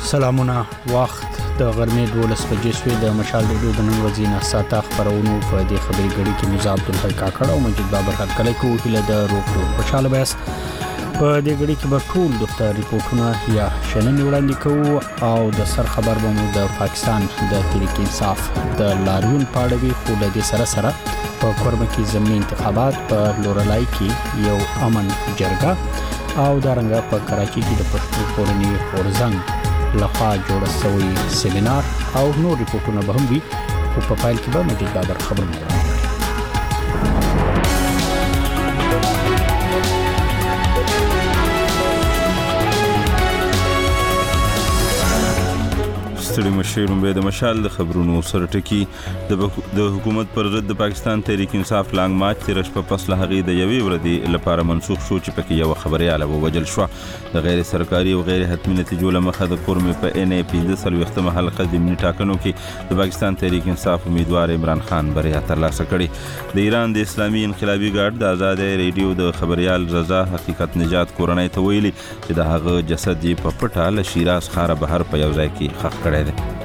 سلامونه. وخت د غرمې 12 بجې شوې. د مشال د نن ورځې نه ساته خبرونو په دې خبري غړي کې مزاب عبدالحی کاکړ او مجید بابر حق کله کو هله د روغتو خوشاله بیاس په دې غړي کې به ټول د ریپورتونه یا شنن وړاندې کوو او د سر خبر به مو د پاکستان د تحریک انصاف د لاریون پاړوي خو د دې سره سره په کورمه کې ضمني انتخابات په لورلای کې یو امن جرګه او دارنګه په کراچي کې د پښتو فورني اورزنګ لخوا جوړ شوی سیمینار او نور ریپورتونه به هم وي خو په فایل کې به مجید بابر خبرونه وړاندې ستړي مشرون به د مشال د خبرونو سره ټکی د حکومت پر ضد د پاکستان تحریک انصاف لانګ مارچ تیرش په پسله هغه د یوې ورځې لپاره منسوخ شو چې پکې یو خبرياله ووجل شو. د غیر سرکاري او غیر حتمي نتیجو لمخه د کورمې په ان ای پی د سلوختمه حلقه د منی ټاکنو کې د پاکستان تحریک انصاف امیدوار عمران خان بریا ترلاسه کړي. د ایران د اسلامي انقلابي ګارد د آزاد ریډیو د خبريال رضا حقیقت نجات کورنۍ ته ویلي چې د هغه جسد یې په پټه له شیراز خاره بهر په یو ځای کې ښخ کړی.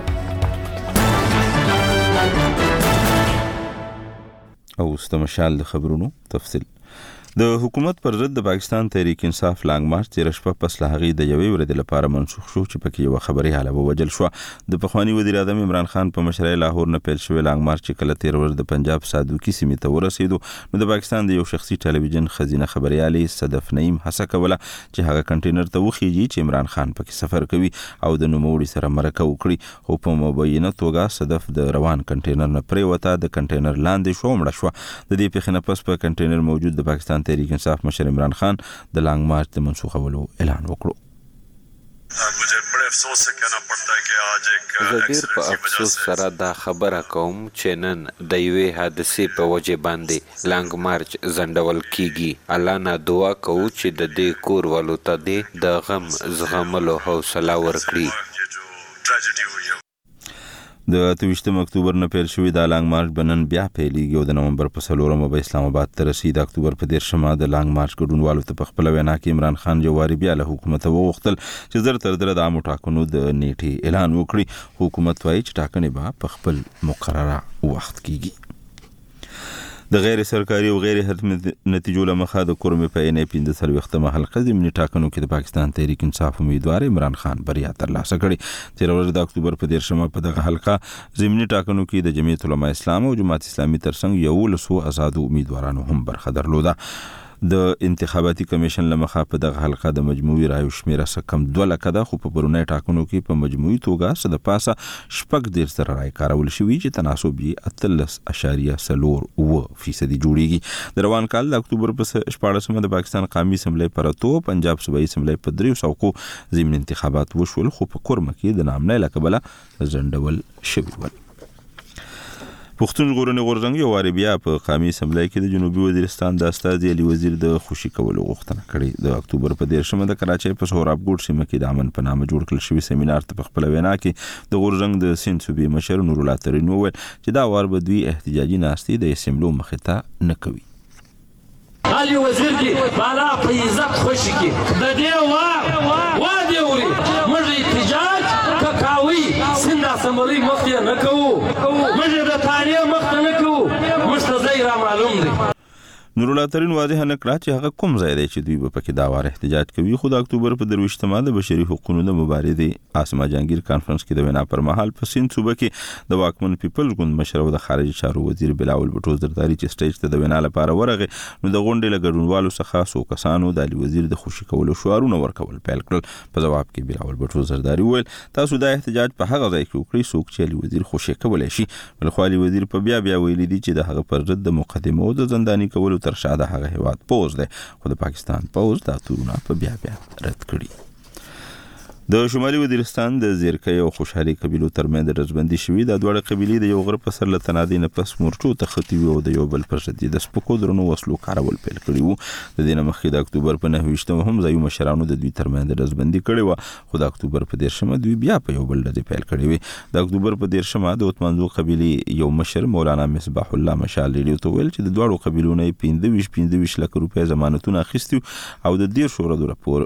او استمشال د خبرونو تفصیل. د حکومت پر ضد د پاکستان تحریک انصاف لانګ مارچ تیرش په پسله هغه د یوې ورځې لپاره منسوخ شو چې پکې یو خبرياله ووجل شو. د پخوانی وزیر اعظم عمران خان په مشرۍ لاهور نه پیل شوی لانګ مارچ کله 13 ورځ د پنجاب سادوکی سیمې ته ورسېدو نو د پاکستان د یو شخصي ټلویزیون خزینه خبريالي صدف نعیم هڅه کوله چې هغه کنټینر ته وخیږي چې عمران خان پکې سفر کوي او د نوموړي سره مرکه وکړي خو په مبینه توګه صدف د روان کنټینر نه پریوته د کنټینر لاندې شو مړه شو. د دې پیښې پس په کنټینر موجود د پاکستان تحریک انصاف مشر عمران خان د لانګ مارچ د منسوخولو اعلان وکړو. مجھے بڑے افسوس سے کہنا پڑتا ہے کہ آج ایک زبیر په افسوس سره دا خبره کوم چې نن د یوې حادثې په وجه باندې لانګ مارچ زندول کیږي. الله نه دعا کوو چې د دې کور والو ته د غم زغملو حوصله ورکړي. د 28 اکتوبر نه پیل شوی د لانګ مارچ بنن بیا پیلېږي او د نومبر په 4 به اسلام آباد ته رسیدي. د اکتوبر په 13 د لانګ مارچ ګډونوالو ته په خپل وینا کې عمران خان جواری بیا له حکومت وغوښتل چې زر تر د عامو ټاکنو د نیټې اعلان وکړي. حکومت وايي چې ټاکنې به په خپل مقرره وخت کیږي. د غیر سرکاري او غیر حتمي نتیجو لمخه د کورمې په ان ای پی د سلوختمه حلقه د منی ټاکنو کې د پاکستان تحریک انصاف امیدوار عمران خان بریا ترلاسه کړي. 13 ورځ د اکتوبر په 13 په دغه حلقه ضمني ټاکنو کې د جمعیت علماء اسلام او جماعت اسلامي ترڅنګ یو لسو آزاد امیدوارانو هم برخه درلوده. د انتخاباتي کمیشن لمخه په دغه حلقه د مجموعي رایو شمیره کم 2 لک ده خو په برونی ټاکنو کې په مجموعي توګه صد پاسه شپږ ډیر سره رای کارول شوی چې تناسب یې 13.04% جوړیږي. د روان کال د اکتوبر په 14 د پاکستان قومي اسمبلی پرتو پنجاب صوبایي اسمبلی په 300 ضمن انتخابات وشول خو په کورمه کې د نامنه لکبله ځندول شوی ول. پښتون ژغورنې غورځنګ یو واری بیا په قومي اسمبلی کې د جنوبي وزیرستان د استازي علي وزیر د خوشي کولو غوښتنه کړې. د اکتوبر په 13 د کراچۍ په سهراب ګوټ سیمه کې د امن په نامه جوړ کړل شوی سیمینار ته په خپل وینا کې د غورځنګ د سیند صوبې مشر نور الله ترين وویل چې دا وار به دوی احتجاجي ناستې د اسمبلو مخې ته نه کوي. علي وزیر کې بالا په عزت خوشي کې د دې وا دی وری موږ احتجاج کاوي سیند اسمبلی مخې نه کوو موږ د تاریخ مخ نه کوو مستزای را معلوم دی. نور الله ترين واضح نه کړ چې هغه کوم ځای دی چې دوی په کې دا واره احتجاج کوي. خو د اکتوبر په 23 د بشري حقوقو د مبارزې اسما جهانگیر کانفرنس کې د وینا پر مهال په سیند صوبه کې د واکمن پیپل ګوند مشر او د خارجي چارو وزیر بلاول بټو زرداری چې سټیج ته د وینا لپاره ورغه نو د غونډې له ګډونوالو څخه سو کسانو د علي وزیر د خوشي کولو شعارونه ورکول پیل کړل. په جواب کې بلاول بټو زرداری وویل تاسو د احتجاج په هغه ځای کې وکړئ څوک چې علي وزیر خوشي کولای شي. بل خو علي وزیر په بیا ویلي دي چې د هغه پر ضد د مقدمه او د زنداني کولو تر شا د هغه هیواد پوز ده خو د پاکستان پوز دا تورونه په بیا رد کړي. د شمالي وزیرستان د زیرکۍ او خوشحالي قبیلو ترمنځ رزبندي شوې د دوه قبیلې د یو غره په سر له تنادي نه پس مورچو ته ختی او د یو بل پر ضد د سپکو درنو وسلو کارول پیل کړي وو. د دې نه مخکې د اکتوبر په 9 هم ځایو مشرانو د دوی ترمنځ رزبندي کړي و خو د اکتوبر په 13 دوی بیا په یو بل ډزې پیل کړي وي. د اکتوبر په 13 د اوتمنځو قبیلې یو مشر مولانا مصباح الله مشال ریډیو ته ویل چې د دوه قبیلو نه 25 لک روپۍ ضمانتونه اخیستي او د 10 ورځو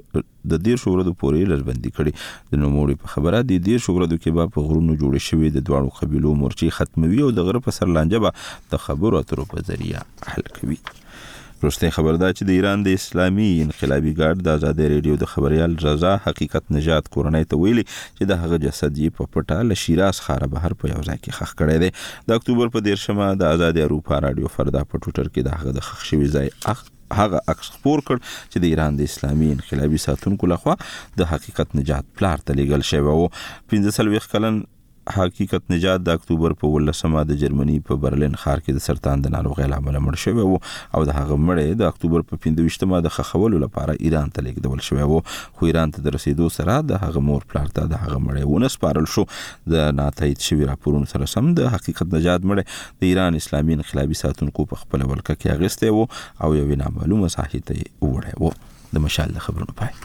د 10 ورځو پورې لړبندي کړي. د نوموړي په خبره د 10 ورځو کې به په غرونو جوړ شوی د دواړو قبيلو مورچې ختموي او د غره په سر لانجه به د خبرو اترو په ذریعہ حل کوي. روسته خبردار چې د ایران د اسلامي انقلابي ګارد د آزادۍ رادیو د خبريال رضا حقیقت نجات کورنۍ ته ویلي چې د هغه جسد یې په پټه له شیراز ښار بهر په یو ځای کې ښخ کړی دی. د اکتوبر په 13مه د آزادۍ اروپا رادیو فردا په ټوټر کې د هغه د ښخ شوی ځای هغه عکس خپور کړ چې د ایران د اسلامي انقلابي ساتونکو لخوا د حقیقت نجات پلار ته لیږل شوی و. 15 کلن حقیقت نجات د اکتوبر په 18مه د جرمني په برلین ښار کې د سرطان د ناروغۍ له امله مړ شوی و او د هغه مړی د اکتوبر په 25مه د خخولو لپاره ایران ته لیږدول شوی و. خو ایران ته د رسیدو سره د هغه مور پلار ته د هغه مړی ونه سپارل شو. د ناتایید شوی راپورونو سره سم د حقیقت نجات مړی د ایران اسلامي انقلابي ساتونکو په خپل ولکه کې اغسته و او یو نامعلومه ساحې ته وړی و. د مشال د خبرونو پای.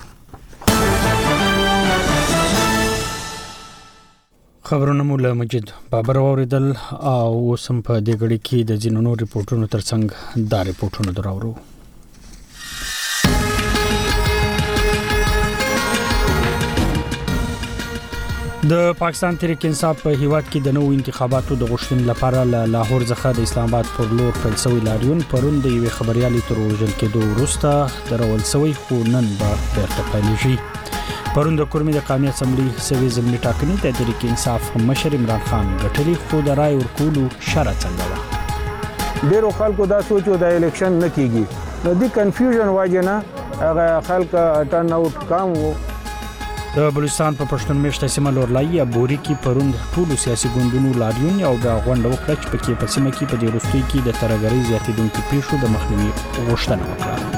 خبرونه مو له مجید بابر اوریدل او سم په دې غړي کې د جنونو ریپورتونو ترڅنګ دا ریپورتونه دراورو. د پاکستان تحریک انصاف په هیواد کې د نوو انتخاباتو د غوښتنې لپاره له لاهور څخه د اسلام آباد پر لور پیل شوی لاریون پرون د یوې خبريالي تر وژل کېدو وروسته درول شوی خو نن به بیرته پیلېږي. پرون د کورمې د قومي اسمبلی سوي ضمني ټاکنې د تحریک انصاف مشر عمران خان غټري خو د رای ورکولو شرط څنګه و. ډیرو خلکو دا سوچو د الیکشن نه کیږي نو د کنفیوژن واجنه هغه خلک ټرن اوټ کم وو. د بلوچستان په پښتون میشته سیمه لورلای بوري کې پرون ټولو سیاسي ګوندونو لاریون او د غونډه وکړه چې پکې په سیمه کې په دې وروستي کې د ترګری زیاتېدونکو پیښو د مخنیوي غوښتنه وکړه.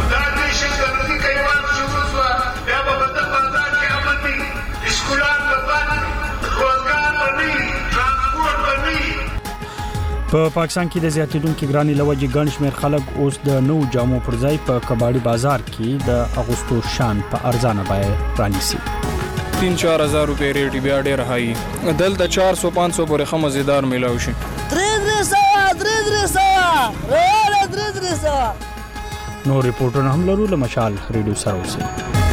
په پاکستان کې د زیاتېدونکو ګرانی لوجې ګڼ شمېر خلک اوس د نو جامو پر ځای په کباړي بازار کې د اغوستو شان په ارزانه بیه رانیسي. 3-4 روپے ریټ بیا ډېر هاي دلته 400-500 پورې خمزیدار ملاوي شي. 300 نو ریپورټونه هم لرو له مشال ریډیو سره اوسئ.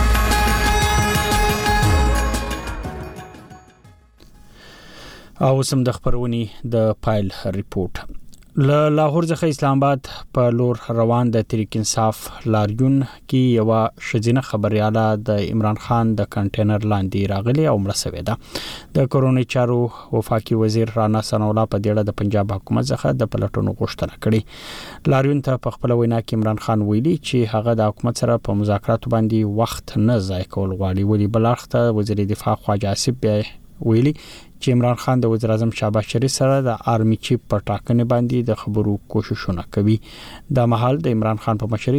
او سم د خبرونی د پایل ریپورت له لاهور څخه اسلام آباد په لور روان د تحریک انصاف لاریون کې یو شجینه خبرياله د عمران خان د کنټینر لاندې راغلی او مړ شوی ده. د کورونی چارو وفاقي وزیر رانا سنولا په دیړه د پنجاب حکومت څخه د پلټونو غوښتنه کړې. لاریون ته په خپل وینا کې عمران خان ویلي چې هغه د حکومت سره په مذاکراتو باندې وخت نه ضایع کول غواړي. ولی بلارخته وزیر دفاع خواجه آصف ویلي چې عمران خان د وزیر اعظم شهباز شریف سره د آرمي چیف په ټاکنې باندې د خبرو کوششونه کوي. د محل د عمران خان په مشرۍ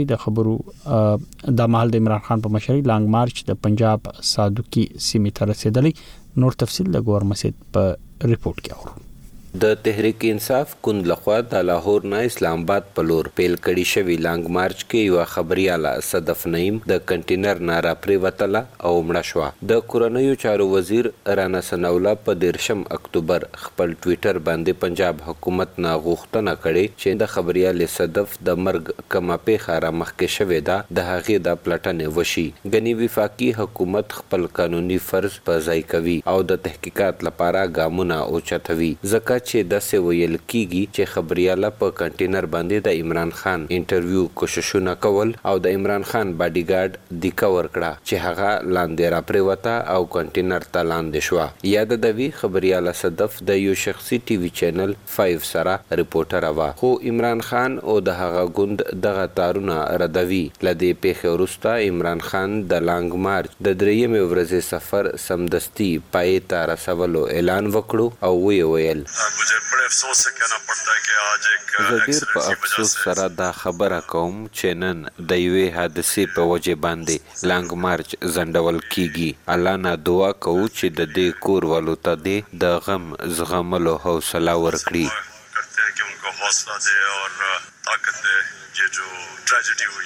لانګ مارچ د پنجاب صادقي سیمې ته رسیدلی. نور تفصیل د ګور مسجد په ریپورت کې اورو. د تحریک انصاف کند لخوا د لاهور نه اسلام آباد په لور پیل کړي شوی لانګ مارچ کې یو خبرياله صدف نعیم د کنټینر نارا پری وتله او مړه شو. د کورنیو چارو وزیر رانا سنولا په 13 اکتوبر خپل ټوئیټر باندې پنجاب حکومت نه غوښتنه کړې چې د خبرياله صدف د مرګ کما پیښه را مخکې شوې ده د هغې د پلټنې وشي. غنی وفاقي حکومت خپل قانوني فرض په ځای کوي او د تحقیقات لپاره ګامونه اوچتوي. ځکه چې داسې ویل کیږي چې خبرياله په کنټینر باندې د عمران خان انټرویو کوششونه کول او د عمران خان باډي ګارد د کور کړه چې هغه لاندې را پریوته او کنټینر ته لاندې شو. یاد د خبرياله صدف د یو شخصي ټي وي چینل 5 سره ریپورټر وا خو عمران خان او د هغه ګوند دغه تارونه ردوي. لدی پیښه وروسته عمران خان د لانګ مارچ د 3 ورځې سفر سمدستي پای ته رسولو اعلان وکړو او ویل मुझे बड़े अफसोस से कहना पड़ता है कि आज एक زدیر په افسوس سره دا خبره کوم چې نن د یوې حادثې په وجه باندې لانګ مارچ زندول کیږي. الله نه دعا کوو چې د دې کور والو ته د غم زغملو حوصله ورکړي. करते हैं कि उनको हौसला दे और ताकत दे. ये जो ट्रेजेडी हुई है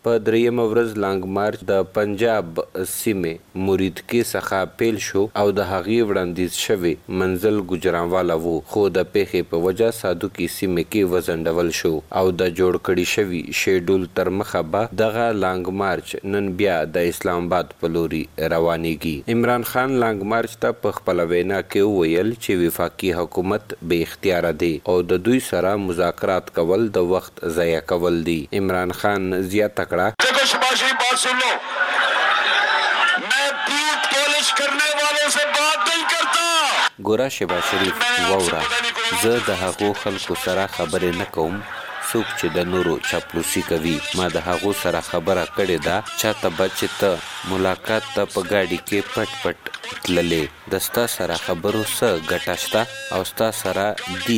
په درېیمه ورځ لانګ مارچ د پنجاب سیمې مریدکې څخه پیل شو او د هغې وړاندیز شوی منزل ګجرانوالا وو، خو د پیښې په وجه سادوکي سیمې کې وځنډول شو او د جوړ کړي شوي شیډول تر مخه به دغه لانګ مارچ نن بیا د اسلام آباد په لوري روانېږي. عمران خان لانګ مارچ ته په خپله وینا کې وویل چې وفاقي حکومت بې اختیاره دی او د دوی سره مذاکرات کول د وخت ضایع کول دي. عمران خان زیاته کړه ګوره شهباز شریف واوره، زه د هغو خلکو سره خبرې نه کوم څوک چې د نورو چاپلوسي کوي. ما د هغو سره خبره کړې ده چاته به چې ته ملاقات ته په ګاډي کې پټ پټ تللې، د ستا سره خبرو څه ګټه شته او ستا سره دي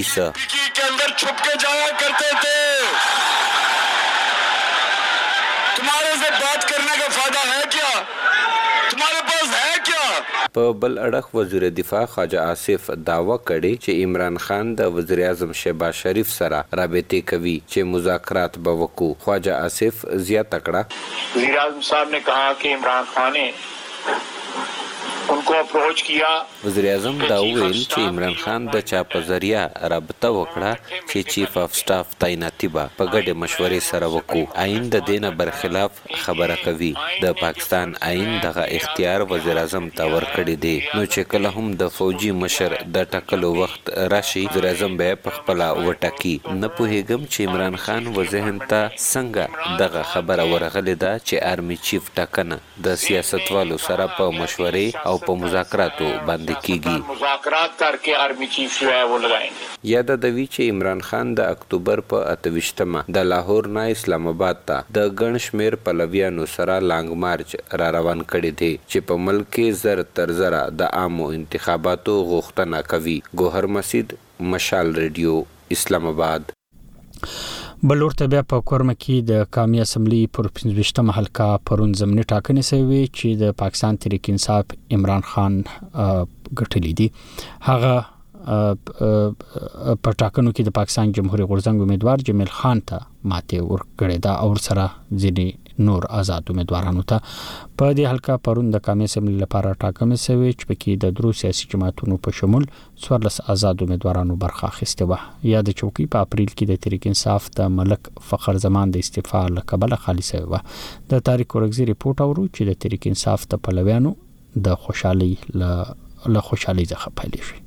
په بل اړخ وزیر دفاع خواجه آصف دعوه کړې چې عمران خان د وزیر اعظم شهباز شریف سره رابطې کوي چې مذاکرات به وکړو. خواجه آصف زیاته کړه وزیر اعظم صاحب نے کہا کہ عمران خان نے उनको अप्रोच किया. وزیر اعظم دا وویل چې عمران خان د چا په ذریعه رابطه وکړه چې چیف اف سټاف تعیناتي به په ګډې مشورې سره وکړو. آئین د دې نه برخلاف خبره کوي. د پاکستان آئین دغه اختیار وزیر اعظم ته ورکړی دی، نو چې کله هم د فوجي مشر د ټاکلو وخت راشي وزیر اعظم به پخپله وټاکي. نه پوهېږم چې عمران خان وذهن ته څنګه دغه خبره ورغلې ده چې آرمي چیف ټاکنه د سیاستوالو سره په مشورې او په مذاکراتو باندې کیږي. مذاکرات کرکے آرمی چیف جو ہے وہ لگائیں گے. یاد دوی چې عمران خان د اکتوبر په 28مه د لاهور نه اسلام آباد ته د ګڼ شمېر پلویانو سره لانګ مارچ را روان کړی دی چې په ملک کې زر تر زره د عامو انتخاباتو غوښتنه کوي. ګوهر مسید، مشال ریډیو، اسلام آباد. بلور ته بیا په کورمه کې د قومي اسمبلی پر 15مه حلقه پرون ضمني ټاکنې شوې چې د پاکستان تحریک انصاف عمران خان ګټلې دي. هغه په ټاکنو کې د پاکستان جمهوریت غورځنګ امیدوار جمیل خان ته ماته ورکړې ده او سره ځینې نور آزاد امیدوارانو ته. په دې حلقه پرون د قومي اسمبلی لپاره ټاکنې شوې چې پکې د درو سیاسي جماعتونو په شمول 14 آزاد امیدوارانو برخه اخیسته وه. یا د چوکۍ په اپریل کې د تحریک انصاف د ملک فخر زمان د استعفا له کبله خالي شوې وه. د تاریخ ورغزي رپورټ اورو چې د تحریک انصاف د پلویانو د خوشحالي څخه پیل شي.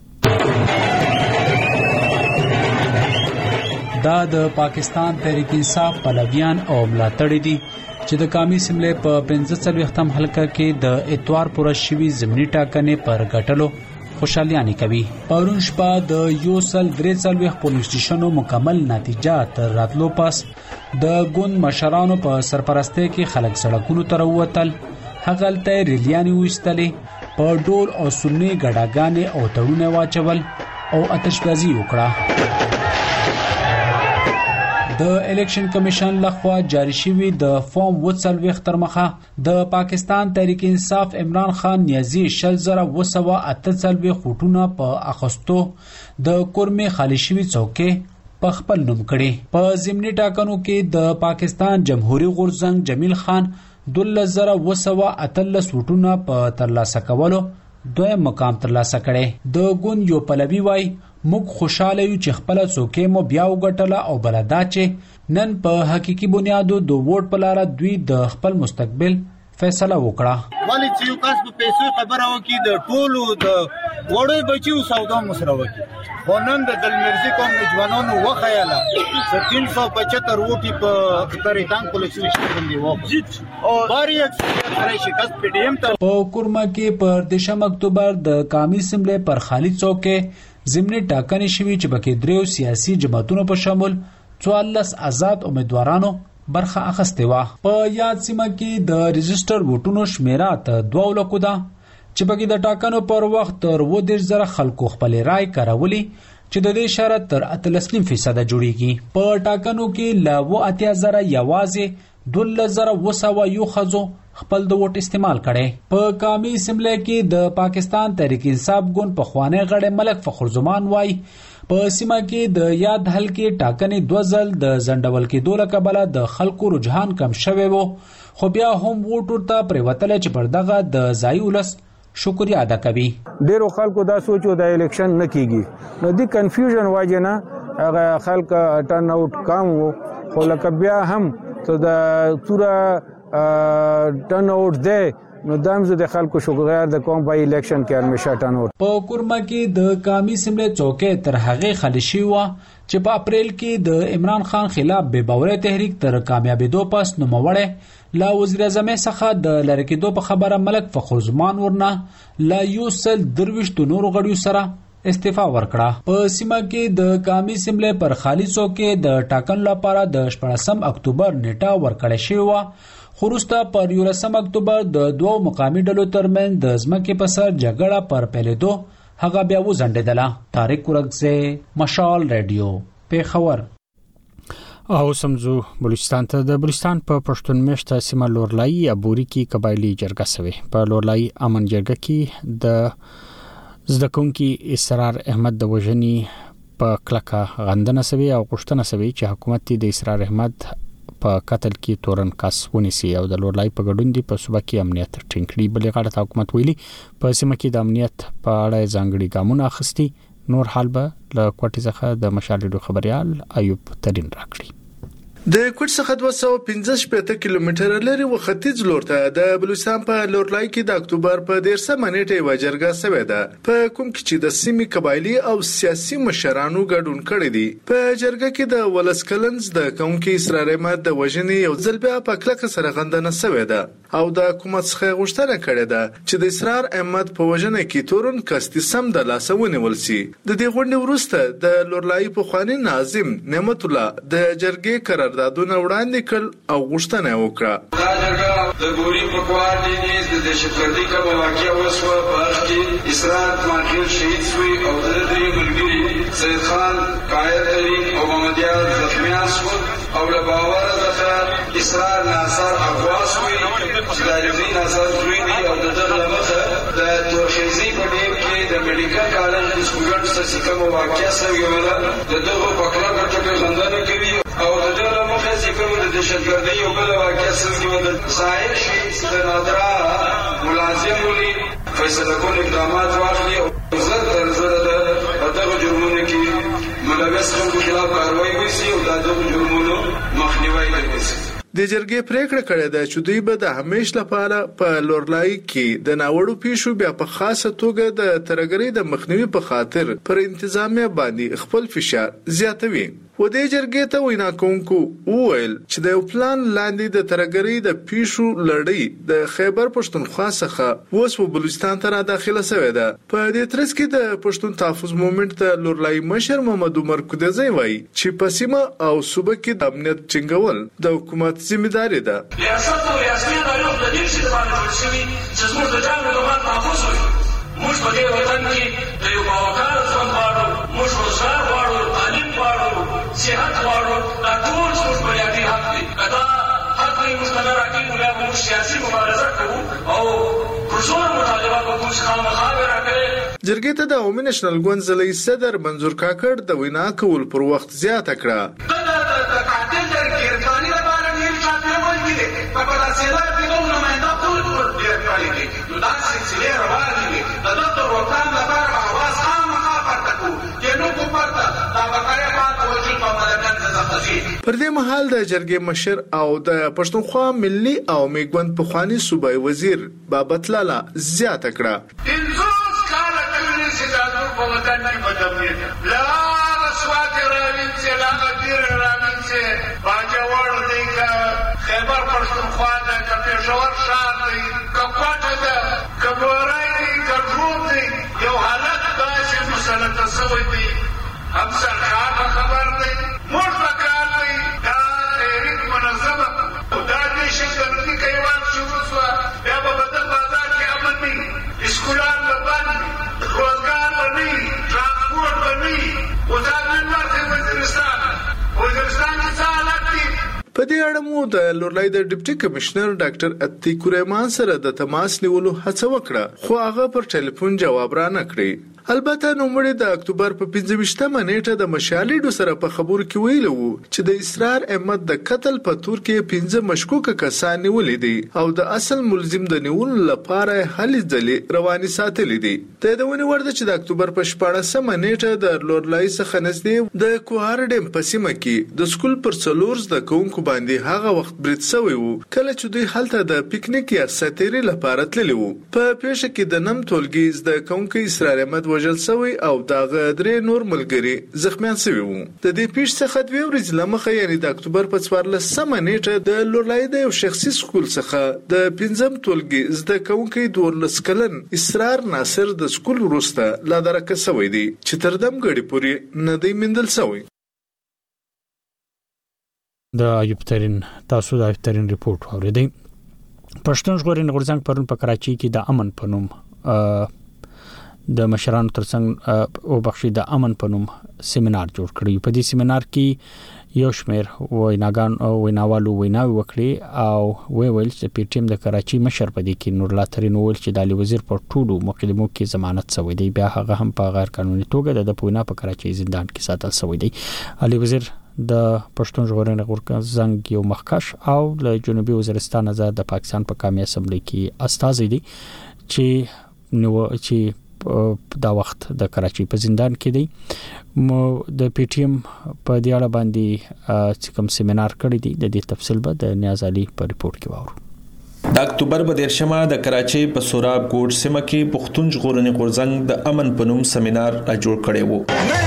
دا د پاکستان تحریک انصاف پلویان او ملاتړي دي چې د قومي اسمبلی په 45م حلقه کې د اتوار پوره شوي ضمني ټاکنې پر ګټلو خوشحالیانې کوي. پرون شپه د 143 پولیس سټیشنو مکمل نتیجه تر راتلو پس د ګوند مشرانو په سرپرستۍ کې خلک سړکونو ته راووتل. هغلته ریلیانې وایستلې، په ډول او سنې ګډاګانې او تړونه واچول او آتشبازي وکړه. د الیکشن کمیشن لخوا جاری شوی د فارم 40 تر مخه د پاکستان تحریک انصاف عمران خان نیازی 248 خوټونه په اخستو د کورمه خالی شوی څوکې په خپل نوم کړي. په ضمني ټاکنو کې د پاکستان جمهوریت غورځنګ جمیل خان 12018 وټونه په ترلاسه کولو دویم مقام ترلاسه کړي. د ګوند یو پلوي وای موږ خوشاله یو چې خپل څوکې مو بیا وګټله او بلدا چې نن په حقيقي بنیادو د ووټ په لار دوی د خپل مستقبل فیصله وکړه. ولی چې یو کس په پیسو خبره وکړي د ټولو د وړو بچیو سودا مسره وکړي. خو نن د دلمرزي کوم ځوانانو وخیاله 375 وټي په تاریخان پولیس سټیشن دی وو او باري اکثریت سره شکست پی ډی ایم ته. په کورما کې پر 10 اکتوبر د قومي اسمبلی پر خالد څوکې ضمني ټاکنې شوې چې پکې دریو سیاسي جماعتونو په شمول 14 آزاد امیدوارانو برخه اخیسته و. په یاد سیمه کې د رجستر ووټونو شمیره ته 2 لک ده چې پکې د ټاکنو پر وخت تر 20,000 خلکو خپل رائے کارولی چې د دې شرط تر 83% جوړیږي. په ټاکنو کې لا 80,000 یوازې 12,000 خزو خپل د ووټ استعمال کړي. په قومي اسمبلی کې د پاکستان تحریک انصاف ګوند په خوانه غړي ملک فخر زمان وای په سیمه کې د یاد حل کې ټاکنې 2 ځل د ځنډول کېدو له کبله د خلکو رجحان کم شوی و، خو بیا هم ووټ ورته پرېوتلی چې پر دغه د ځایي ولس شکریه ادا کوي. ډیرو خلکو دا سوچو د الیکشن نه کیږي، نو د کنفیوژن وجه نه هغه خلک ټرن آوټ کم وو، خو لکه بیا هم ته د پورا ټرن آوټ دی نو دامزه د خلکو شکرګزار د کوم په الیکشن کې همیشه ټرن آوټ. په کورما کې د قومي سملې چوکۍ تر هغه خالي شوی و چې په اپریل کې د عمران خان خلاف بے باورۍ تحریک تر کامیابېدو پس نوموړی لا وزیر اعظم څخه د لری کېدو په خبره ملک فخرزمان ورنه لا یوسل درویش د نورو غړیو سره استعفا ورکړه. په سیمه کې د قومي سملې پر خالي چوکۍ د ټاکنو لپاره د 14 اکتوبر نیټه ورکړه شوې و، خو وروسته پر 11 اکتوبر د 2 مقامي ډلو ترمنځ د ځمکې په سر جګړه پر پیلېدو هغه بیا وځنډېدله. طارق ورکزی، مشال رادیو، پیښور. او سمزو بلوچستان ته. د بلوچستان په پښتون میشته سیمه لورلای ابوري کې قبایلی جرګه شوی. په لورلای امن جرګه کې د زدکونکي اسرار احمد د وژنې په کلکه غندنه شوی او غوښتنه شوی چې حکومت د اسرار احمد په قتل کې تورن کس ونیسي او د لورلای په ګډون دی په صوبه کې امنیت ټینګ کړي. بلې غاړه حکومت ویلي په سیمه کې د امنیت په اړه ځانګړي ګامونه اخیستي. نور حال به له کوټې څخه د مشال خبريال ایوب ترين راکړي. د کوټ څخه 215 کیلومتره لري و ختیځ لور ته د بلوچستان په لورلای کې د اکتوبر په 13 منېټه و جرګه شوې ده، په کوم کې چې د سیمې قبایلی او سیاسي مشرانو ګډون کړي دي. په جرګه کې د ولس کلنز د کوم کې اسرار احمد د وژنې یو ځل بیا په کلکه سره غندنه شوې ده او د حکومت څخه غوښتنه کړې ده چې د اسرار احمد په وژنه کې تورن کستی سم د لاسونه ولسي. د دې غونډې وروسته د لورلای په خواني ناظم نعمت الله د جرګې قرار دادونه وړاندې کړ او غوښتنه وکړه. دا جرګه د ګوري په کوار دي د دهشتګردي کومه واقعه وسوه په هغه کې اسرار ماخیل شهید شوی او د دې ملګری سید خان قائد علي او محمد یار زخمیان شو او له باور څخه اسرار ناصر اغواس وی چې د علي ناصر زوی او د دغه مخه د تورخیزي په ډیر کې د میډیکل کالج د سټوډنټ سره کومه واقعه شوی ولا د دغه په کلکه ټکو غندنه کوي او د دغه مخه چې کوم د دهشتګردي او بل واقعه شوی و د ساحل شي د نادرا ملازم ولي فیصله کول اقدامات واخلي او زر تر زر دغه جرمونو کې ملوث خلکو خلاف کاروایی وشي او دغه جرمونو مخنیوي وشي. د جرګې پریکړه کړې ده چې دوی به د همیش لپاره په لورلای کې د ناوړو پیښو بیا په خاصه توګه د ترګری د مخنیوي په خاطر پر انتظامیه باندې خپل فشار زیاتوي. و دې جرګې ته وینا کوونکو وویل چې د یو پلان لاندې د ترګری د پیښو لړۍ د خیبر پښتونخوا څخه اوس په بلوچستان ته را داخله شوې ده. په دې ترڅ کې د پښتون تحفظ مومنټ د لورلای مشر محمد عمر کودزی وایي چې په سیمه او صوبه کې د امنیت ټینګول د حکومت ذمہداري ده. ریاست او ریاستي ادارو د دې څه باندې جوړ شوی چې زموږ د ځان د تحفظ وي. موږ په دې وطن کې د یو باوقار ژوند غواړو، موږ روزګار غواړو، تعلیم غواړو، صحت غواړو. دا ټول زموږ بنیادي حق دی. دا حق یې موږ نه راکوي، بیا موږ سیاسي مبارزه کوو او پرزور مطالبه کوو چې خامخا راکړي. جرګې ته د عمومي نېشنل ګوند ضلعي صدر منظور کاکړ د وینا کول پر وخت زیاته کړه. پر دې مهال د جرګې مشر او د پښتونخوا ملي او میګوند پخوانی صوبای وزیر بابت لالا زیاته کړه. خیبر پښتونخوا د پېښور ښار دی، کوټه ده، کبورای دی، کډروب دی، یو حالت داسې مسلط شوی دی. هم سرکار خبر دی، موږ پکار دی دا تحریک منظمه دا دهشتګردي کیوان شروع شوه، بیا به بدل بازار کې امن نه، اسکولان به بند، روزګار به نه، ترانسپورټ به نه. اوس نن ورته وزیرستان کې څه حالت دی؟ په دې اړه مو د لورلای د ډیپټي کمشنر ډاکټر اتیک رحمان سره د تماس نیولو هڅه وکړه، خو هغه پر ټلیفون جواب را نه کړی. البته نوموړي د اکتوبر په 25مه نیټه د مشالډو سره په خبرو کې ویلي وو چې د اسرار احمد د قتل په تور کې 15 مشکوک کسان نیولې دي او د اصل ملزم د نیولو لپاره هلې ځلې رواني ساتلې دي. د دونه ورده چې د اکتوبر په 14مه نیټه د لورلای څخه نږدې د کوهار ډیم په سیمه کې د سکول پر څلور زده کوونکو باندې هغه وخت برید شوی وو کله چې دوی هلته د پیکنیک یا ساتيري لپاره تللی وو. په پیښه کې د نم ټولګي زده کوونکو اسرار احمد وژل شوی او دغه درې نور ملګري زخمیان شوی وو. د دې پیښې څخه 2 ورځې لمخه یعنی د اکتوبر په 14مه نیټه د لورلای د یو شخصي سکول څخه د 5م ټولګي زده کوونکو 12 کلن اسرار ناصر د سکول وروسته لا درکه شوی دی چې تر دم غړي پوري نه دی مندل شوی. د ایوب ترين تاسو د ایوب ترين ریپورت اوریدئ. پښتون ژغورنې غورځنګ پرون په کراچۍ کې د امن په نوم د مشرانو ترڅنګ او بخشي د امن په نوم سیمینار جوړ کړی. په دې سیمینار کې یو شمېر ویناګان او ویناوالو ویناوي وکړي او ویل چې پی ټی ایم د کراچۍ مشر په دې کې نور الله ترين ویل چې د علي وزیر په ټولو مقدمو کې ضمانت شوی دی. بیا هغه هم په غیر قانوني توګه د پوینا په کراچۍ زندان کې ساتل شوی دی. علي وزیر د پښتون ژغورنې غورځنګ یو مخکش او له جنوبي وزیرستان آزاد د پاکستان په قومي اسمبلی کې استازی دی چې دا وخت د کراچۍ په زندان کې دی. د پی ټی ایم په دې اړه باندې کوم سیمینار کړی دی د دې تفصیل به د نیاز علي په ریپورت کې واورو. د اکتوبر په 13مه د کراچۍ په سوراب کوټ سیمه کې پښتون ژغورنې غورځنګ د امن په نوم سیمینار جوړ کړی وو.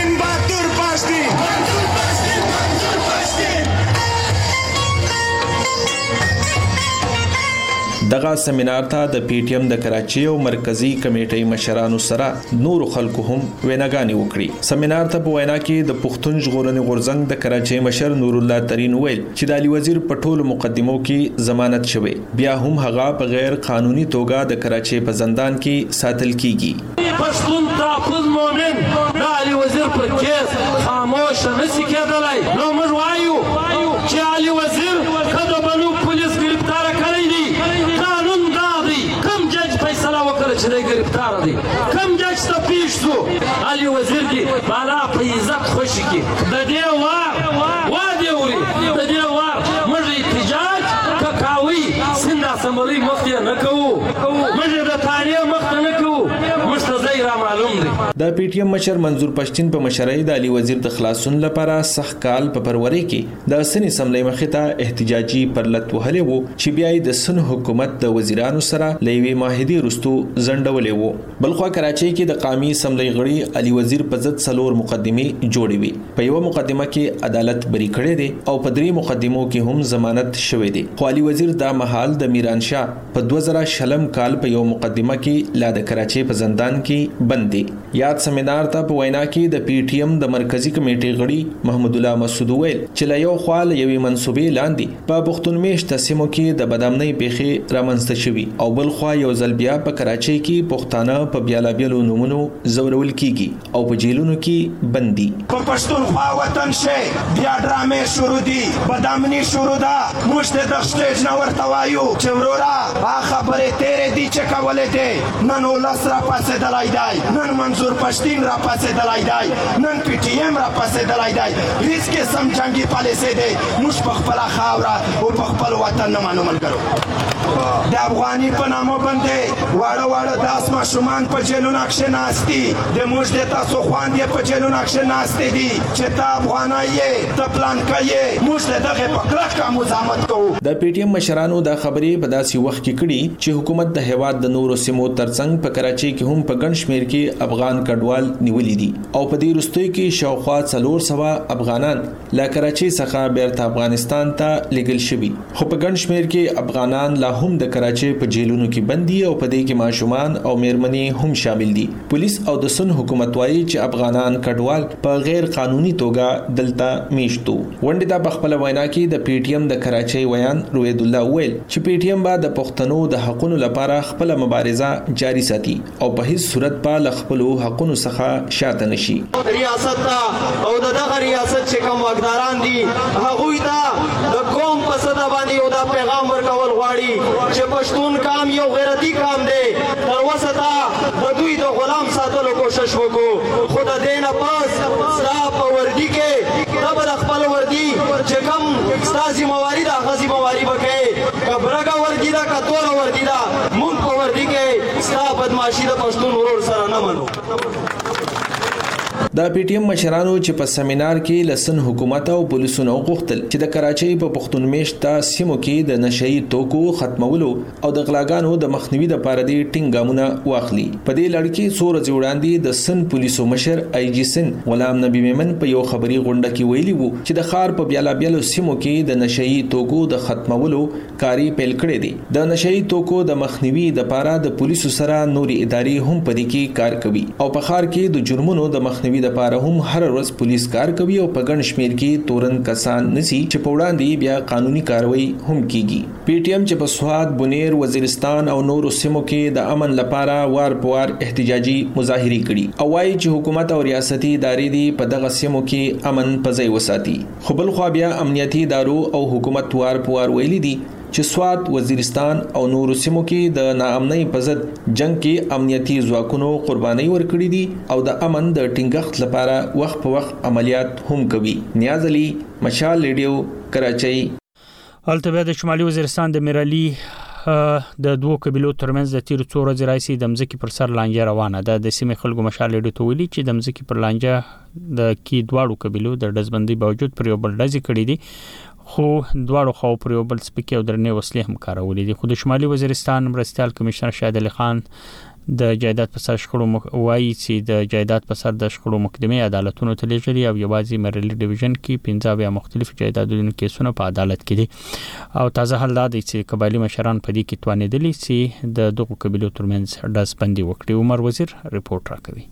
دغه سیمینار ته د پی ټی ایم د کراچۍ او مرکزی کمیټې مشرانو سره نور خلکو هم ویناګانی وکړي. سیمینار ته په وینا کې د پښتون ژغورنې غورځنګ د کراچۍ مشر نور الله ترين ویل چې د علي وزیر په ټولو مقدمو کې ضمانت شوی بیا هم هغه په غیر قانوني توګه د کراچۍ په زندان کې ساتل کیږي. پښتون تحفظ مومن د علي وزیر پر کیس خاموش نشي کېدلای. نو موږ وایو چې علي وزیر کله بنو پولیس گرفتار کړی دی. قانون دا دی کوم جج فیصله وکړي چې دی گرفتار دی کوم جج ته پیش شو علي وزیر دی بالا په عزت خوشي کی د دې وار دی وری د دې وار موږ احتجاج کاوی سند اسمبلی مخ نه کوو موږ د تاریخ مخ نه کوو مستزی را معلوم دی. د پی ټی ایم مشر منظور پښتين په مشرۍ د علي وزیر د خلاصون لپاره سخت کال په فروری کې د سن اسمبلی مخې احتجاجي پرلط وهلې وو چې بیا د سن حکومت د وزیرانو سره لوي ماهدي رستو زندولې وو. بلخو کراچۍ کې د قومي اسمبلی غړي علي وزیر په ضد څلور مقدمه جوړې وي. په یو مقدمه کې عدالت بری کړی دی او په درې مقدمو کې هم ضمانت شوی دی. خو علي وزیر دا مهال د میران شاه په 2000 کال په یو مقدمه کې لا د کراچۍ په زندان کې بند دی. یاد سیمینار ته په وینا کې د پی ټی ایم د مرکزی کمیټې غړي محمد الله مسعود ویل چې لا یو خال یوې منسوبې لاندې په پښتون میشت سیمو کې د بدامنۍ پیښې رامنځته شوي او بل خو یو ځل بیا په کراچۍ کې پښتانه په بیلابیلو نومونو زورول کیږي او په جیلونو کې بندي. په پښتونخوا وطن شي بیا ډرامې شروع دي بدامنۍ شروع ده موږ ته د سټیج نه ورته وایو چې ورورا خبرې تیرې دي چې کولې دي نن ولس را پاسې دلای دی نن منظور پښتين را پاسې دلای دی نن پی ټی ایم را پاسې دلای دی هیڅ قسم جنگي پالیسي دی موږ په خپل خاور او په خپل وطن نه مانو ملګرو د افغاني په نامو باندې واړه داس ماشومان په جیلونو کې ناشتي د موږ د تاسو خواندې په جیلونو کې ناشتي دي چې تا افغانای ته پلان کوي موږ دغه په کلکه مزاحمت کوو. د پی ټی ایم مشرانو دا خبرې په داسې وخت کې کړي چې حکومت د هیواد د نورو سیمو ترڅنګ په کراچۍ کې هم په ګڼ شمېر کې افغان کډوال نیولې دي او په دې وروستیو کې شاوخوا 400 افغانان له کراچۍ څخه بیرته افغانستان ته لیږل شوي خو په ګڼ شمېر کې افغانان لا هم د کراچۍ په جیلونو کې بندي او په دې کې ماشومان او میرمنې هم شامل دي. پولیس او د سن حکومت وايي چې افغانان کډوال په غیر قانوني توګه دلته میشتو. ونډه د خپل وینا کې د پی ټی ایم د کراچۍ ویان روید الله ویل چې پی ټی ایم با د پښتنو د حقوقو لپاره خپل مبارزه جاری ساتي او په هیڅ صورت په خپل حقوقو څخه شاته نشي. ریاست او دغه ریاست چې کوم واکداران دي هغه ته د قوم په صدا ته باندې یو دا پیغام ورکول غواړي چې پښتون کام یو غیرتي کام دی تر اوسه ته د دوی د غلام ساتلو کوشش وکړو خو د دې نه پس ستا په وردي کې ته به د خپل وردي چې کوم ستا ذمواري ده هغه ذمواري به کوې که برګه وردي ده که توره وردي ده مونږ په وردي کې ستا بدماشي د پښتون ورور سره نه منو. د پی ټی ایم مشرانو چې په سیمینار کې لسن حکومت او پولیسونو غوښتل چې د کراچۍ په پښتون میشته سیمو کې د نشئی توکو ختمولو او د غلاګانو د مخنیوي لپاره د ټینګ ګامونه واخلي. په دې لړ کې څو ورځې وړاندې د سن پولیسو مشر آی جی سن غلام نبی میمن په یو خبري غونډه کې ویلي وو چې د ښار په بیلابیلو سیمو کې د نشئی توکو د ختمولو کاری پیل کړی دی. د نشئی توکو د مخنیوي لپاره د پولیسو سره نوري ادارې هم په دې کې کار کوي او په ښار کې د جرمونو د مخنیوي د لپاره هم هر ورځ پولیس کار کوي او په ګڼ شمیر کې تورن کسان نسی چې په وړاندې بیا قانوني کاروایی هم کیږي. پی ټی ایم چې په سواد، بنیر، وزیرستان او نورو سیمو کې د امن لپاره وار په وار احتجاجي مظاهرې کړي او وايي چې حکومت او ریاستي ادارې دي په دغه سیمو کې امن په ځای وساتي. خو بل خو بیا امنیتي ادارو او حکومت وار په وار ویلي دي چې سواد، وزیرستان او نورو سیمو کې د ناامنۍ په ضد جنگ کې امنیتي ځواکونو قرباني ورکړي دي او د امن د ټینګښت لپاره وخت په وخت عملیات هم کوي. نیاز علي، مشال ریډیو، کراچۍ. هلته بیا د شمالي وزیرستان د میرالي د دوو قبیلو ترمنځ د تیر څو ورځې راځي د مځکې پر سر لانجه روانه ده. د سیمې خلکو مشال ریډیو ته ویلي چې د مځکې پر لانجه د کی دواړو قبیلو د ډزبندۍ باوجود پر یو بل ډزې کړې دي خو دواړو خواو پر یو بل سپکې او درنې وسلې هم کارولې دي. خو د شمالي وزیرستان مرستیال کمشنر شاهد علي خان د جایداد په سر شخړو وایي چې د جایداد په سر د شخړو مقدمه عدالتونو ته لیږلي او یوازې میرالي ډیویژن کې 15 مختلف جایدادونو کیسونه په عدالت کې دي او تازه حل دا دی چې قبایلی مشران په دې کې توانېدلي چې د دغو قبیلو ترمنځ ډزبندي وکړي. عمر وزیر رپورټ راکوي.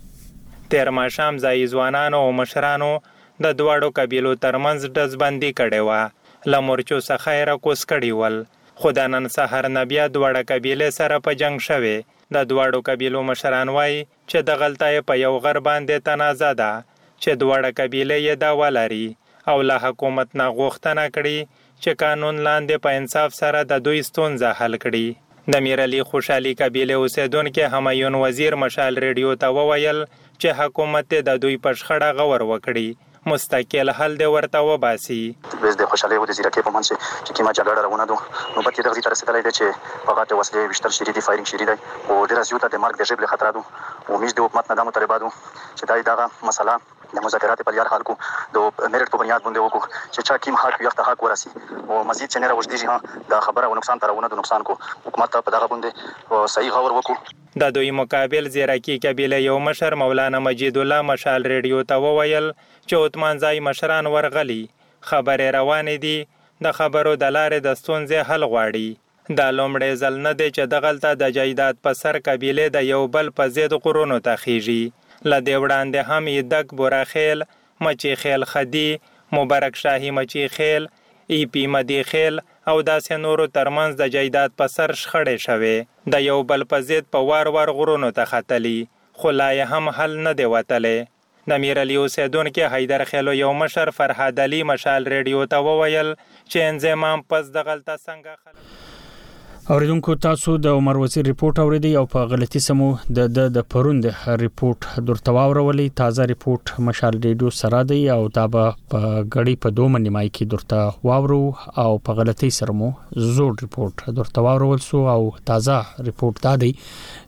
تیر ماښام ځایي ځوانانو او مشرانو د دواړو قبیلو ترمنځ ډزبندي کړې وه. له مورچو څخه یې راکوز کړي ول خو د نن سهار نه بیا دواړه قبیلې سره په جنګ شوې. د دواړو قبیلو مشران وایي چې د غلطۍ په یو غر باندې تنازع ده چې دواړه قبیلې یې دعوه لري او له حکومت نه غوښتنه کړي چې قانون لاندې په انصاف سره د دوی ستونزه حل کړي. د میرالي خوشحالي قبیلې اوسیدونکي همایون وزیر مشال ریډیو ته وویل چې حکومت د دوی په شخړه غور وکړي مستقل حل دی ورته وباسي. بس د خوشاله و د زیرکې په منځ چې کیما جګړه روانه ده نو په دې تر رسیدلای دی چې په غاټه وسلې وشتل شری دي فایرینګ شری دی او ډیر زیاته د مرګ د جبل خطر ده او میز د حکومت نه د مطالباتو چې دغه مسله د مذاکرات په لار حل کو د میرټ په بنیاد باندې وکړو چې چا کیم حق یو حق ورسي او مزید چې نه راوځي ها دا خبره او نقصان ترونه د نقصان کو حکومت په دغه باندې صحیح غور وکړو. د دوی مقابل زیرکی قبیله یو مشر مولانا مجید الله مشال ریډیو ته وویل چې عثمان ځای مشران ورغلي خبرې روانې دي د خبرو د لارې د ستونزې حل غواړي. دا لومړی ځل نه دی چې دغلته د جایداد په سر قبیلې د یو بل په ضد غرونو ته خیږي. له دې وړاندې هم یدک بوراخیل، مچی خیل خدي، مبارک شاهي مچی خیل، ای پی مدی خیل او داسې نورو ترمنځ د جایداد په سر شخړې شوې د یو بل په ضد په وار وار غرونو ته ختلي خو لا یې هم حل نه دی وتلی. د میرالي اوسیدونکي حیدر خیلو یو مشر فرهاد علي مشال ریډیو ته وویل چې انضمام پس دغلته څنګه اوریدونکو تاسو د عمر وزیر ریپورت اوریدي او په غلطي سمو د پروند ریپورت درته واورولې. تازه ریپورت مشال ریډیو سره دی او دا په غړي په دوه نیمای کې درته واورو او په غلطي سره مو زوړ ریپورت درته واورول سو او تازه ریپورت دا دی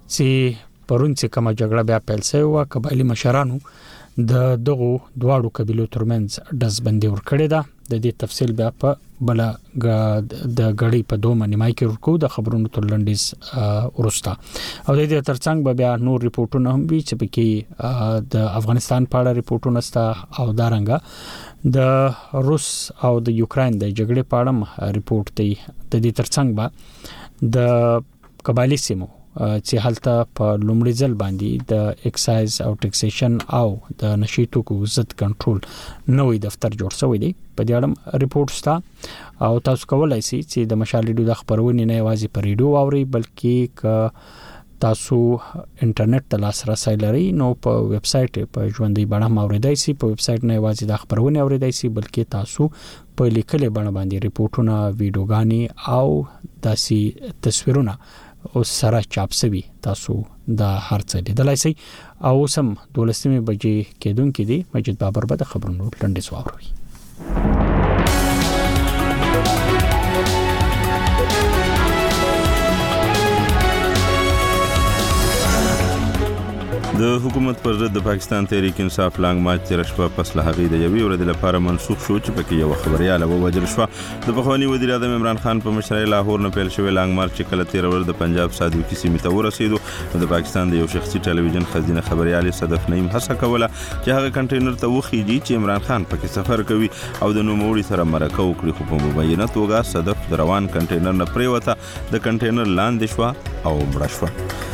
چې پرون چې کومه جګړه بیا پیل شوه او قبایلی مشرانو د دغو دواړو قبیلو ترمنځ ډزبندي ورکړې ده. د دې تفصیل بیا په بل د غړي په دوه نیمای کې ورکو د خبرونو تر لنډیز ورستا او د دې ترڅنګ بیا نور ریپورتونه هم وی چې پکې د افغانستان په اړه ریپورتونه ستا او دارنګه د روس او د یوکرين د جګړې په اړه ریپورت دی. د دې ترڅنګ به د قبایلی سیمو چې هلته په لومړي ځل باندې د ایکسایز او ټیکسیشن او د نشئی توکو ضد کنټرول نوې دفتر جوړ شوی دی. په دې اړه ریپورت ستا او تاسو کولای شئ چې د مشال ریډیو د خبرونې نه یوازې په ریډیو اورئ بلکې ک تاسو انټرنیټ ته لاسرسي لرئ نو په ویب سټ په ژوندۍ بڼه موریدای شي. په ویب سټ نه یوازې د خبرونه اوریدای شي بلکې تاسو په لیکلې بڼه باندې ریپورتونه، ویډیوګانې او داسي تصویرونه او سره چاپ شوی تاسو د هر څه لیدلای شئ. او سم 12 بجې کېدونکې دي. مجید بابر به د خبرونو لنډیز واوروي. د حکومت پر ضد د پاکستان تحریک انصاف لانګ مارچ تیر شپه پس له هغې د یوې ورځې لپاره منسوخ شو چې پکې یو خبرياله ووژل شو. د پخوانی وزیر اعظم عمران خان په مشرۍ لاهور نه پیل شوی لانګ مارچ کله تیر ورځ د پنجاب صادقي سیمې ته ورسېدو. د پاکستان د یو شخصي ټلویزیون خزینه خبرياله صدف نعیم هڅه کوله چې هغه کنټینر ته وخیږي چې عمران خان پکې سفر کوي او د نوموړي سره مرکه وکړي، خو په مبینه توګه صدف د روان کنټینر نه پریوته، د کنټینر لاندې شو او مړه شو.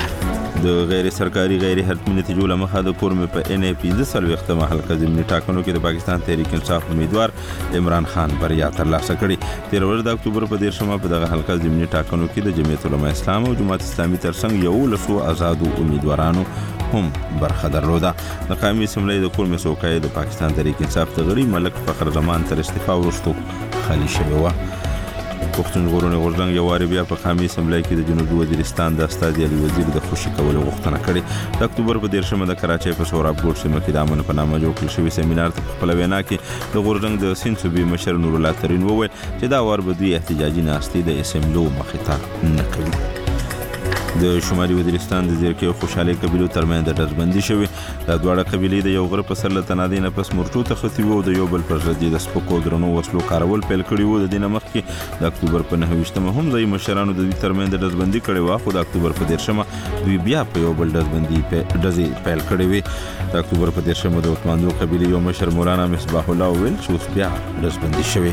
د غیر سرکاري غیر حتمي نتیجو لمخه د کورم په ان ای پی د سلوختمه حلقه ضمني ټاکنو کې د پاکستان تحریک انصاف امیدوار عمران خان بریا ترلاسه کړې. تیر ورځ د اکتوبر په 13 په دغه حلقه ضمني ټاکنو کې د جمعیت علماء اسلام او جماعت اسلامي ترڅنګ یو لسو آزادو امیدوارانو هم برخه درلوده. د قومي اسمبلی د کورم سوکای د پاکستان تحریک انصاف د غړي ملک فخر زمان تر استعفا وروسته خالی شوی و. پښتون ژغورنې غورځنګ یو واری بیا په قومي اسمبلی کې د جنوبي وزیرستان د استاد علي وزیر د خوشي کولو غوښتنه کړې. د اکتوبر په 13 د کراچۍ په سوراب ګوټ سیمه کې د امن په نامه جوړ کړل شوی سیمینار ته خپل وینا کې د غورځنګ د سین صوبې مشر نور الله ترين وویل چې دا وار به دوی احتجاجي ناستې د اسمبلو مخې ته نه کوي. د شمالي وزیرستان د زیرکې او خوشحالي قبیلو ترمنځ د ډزبندي شوې. دا دواړه قبیلې د یو غره په سر له تنادۍ نه پس مورچو ته ختي وو، د یو بل پر ضد د سپکو درنو وسلو کارول پیل کړي وو. د دې نه مخکې د اکتوبر په 9 هم ځای مشرانو د دوی ترمنځ د ډزبندي کړې وه، خو د اکتوبر په 13 دوی بیا په یو بل ډزبندي ډزې پیل کړې وې. د اکتوبر په 13 د عثمانو قبیلې یو مشر مولانا مصباح الله ویل چې اوس بیا ډزبندي شوې.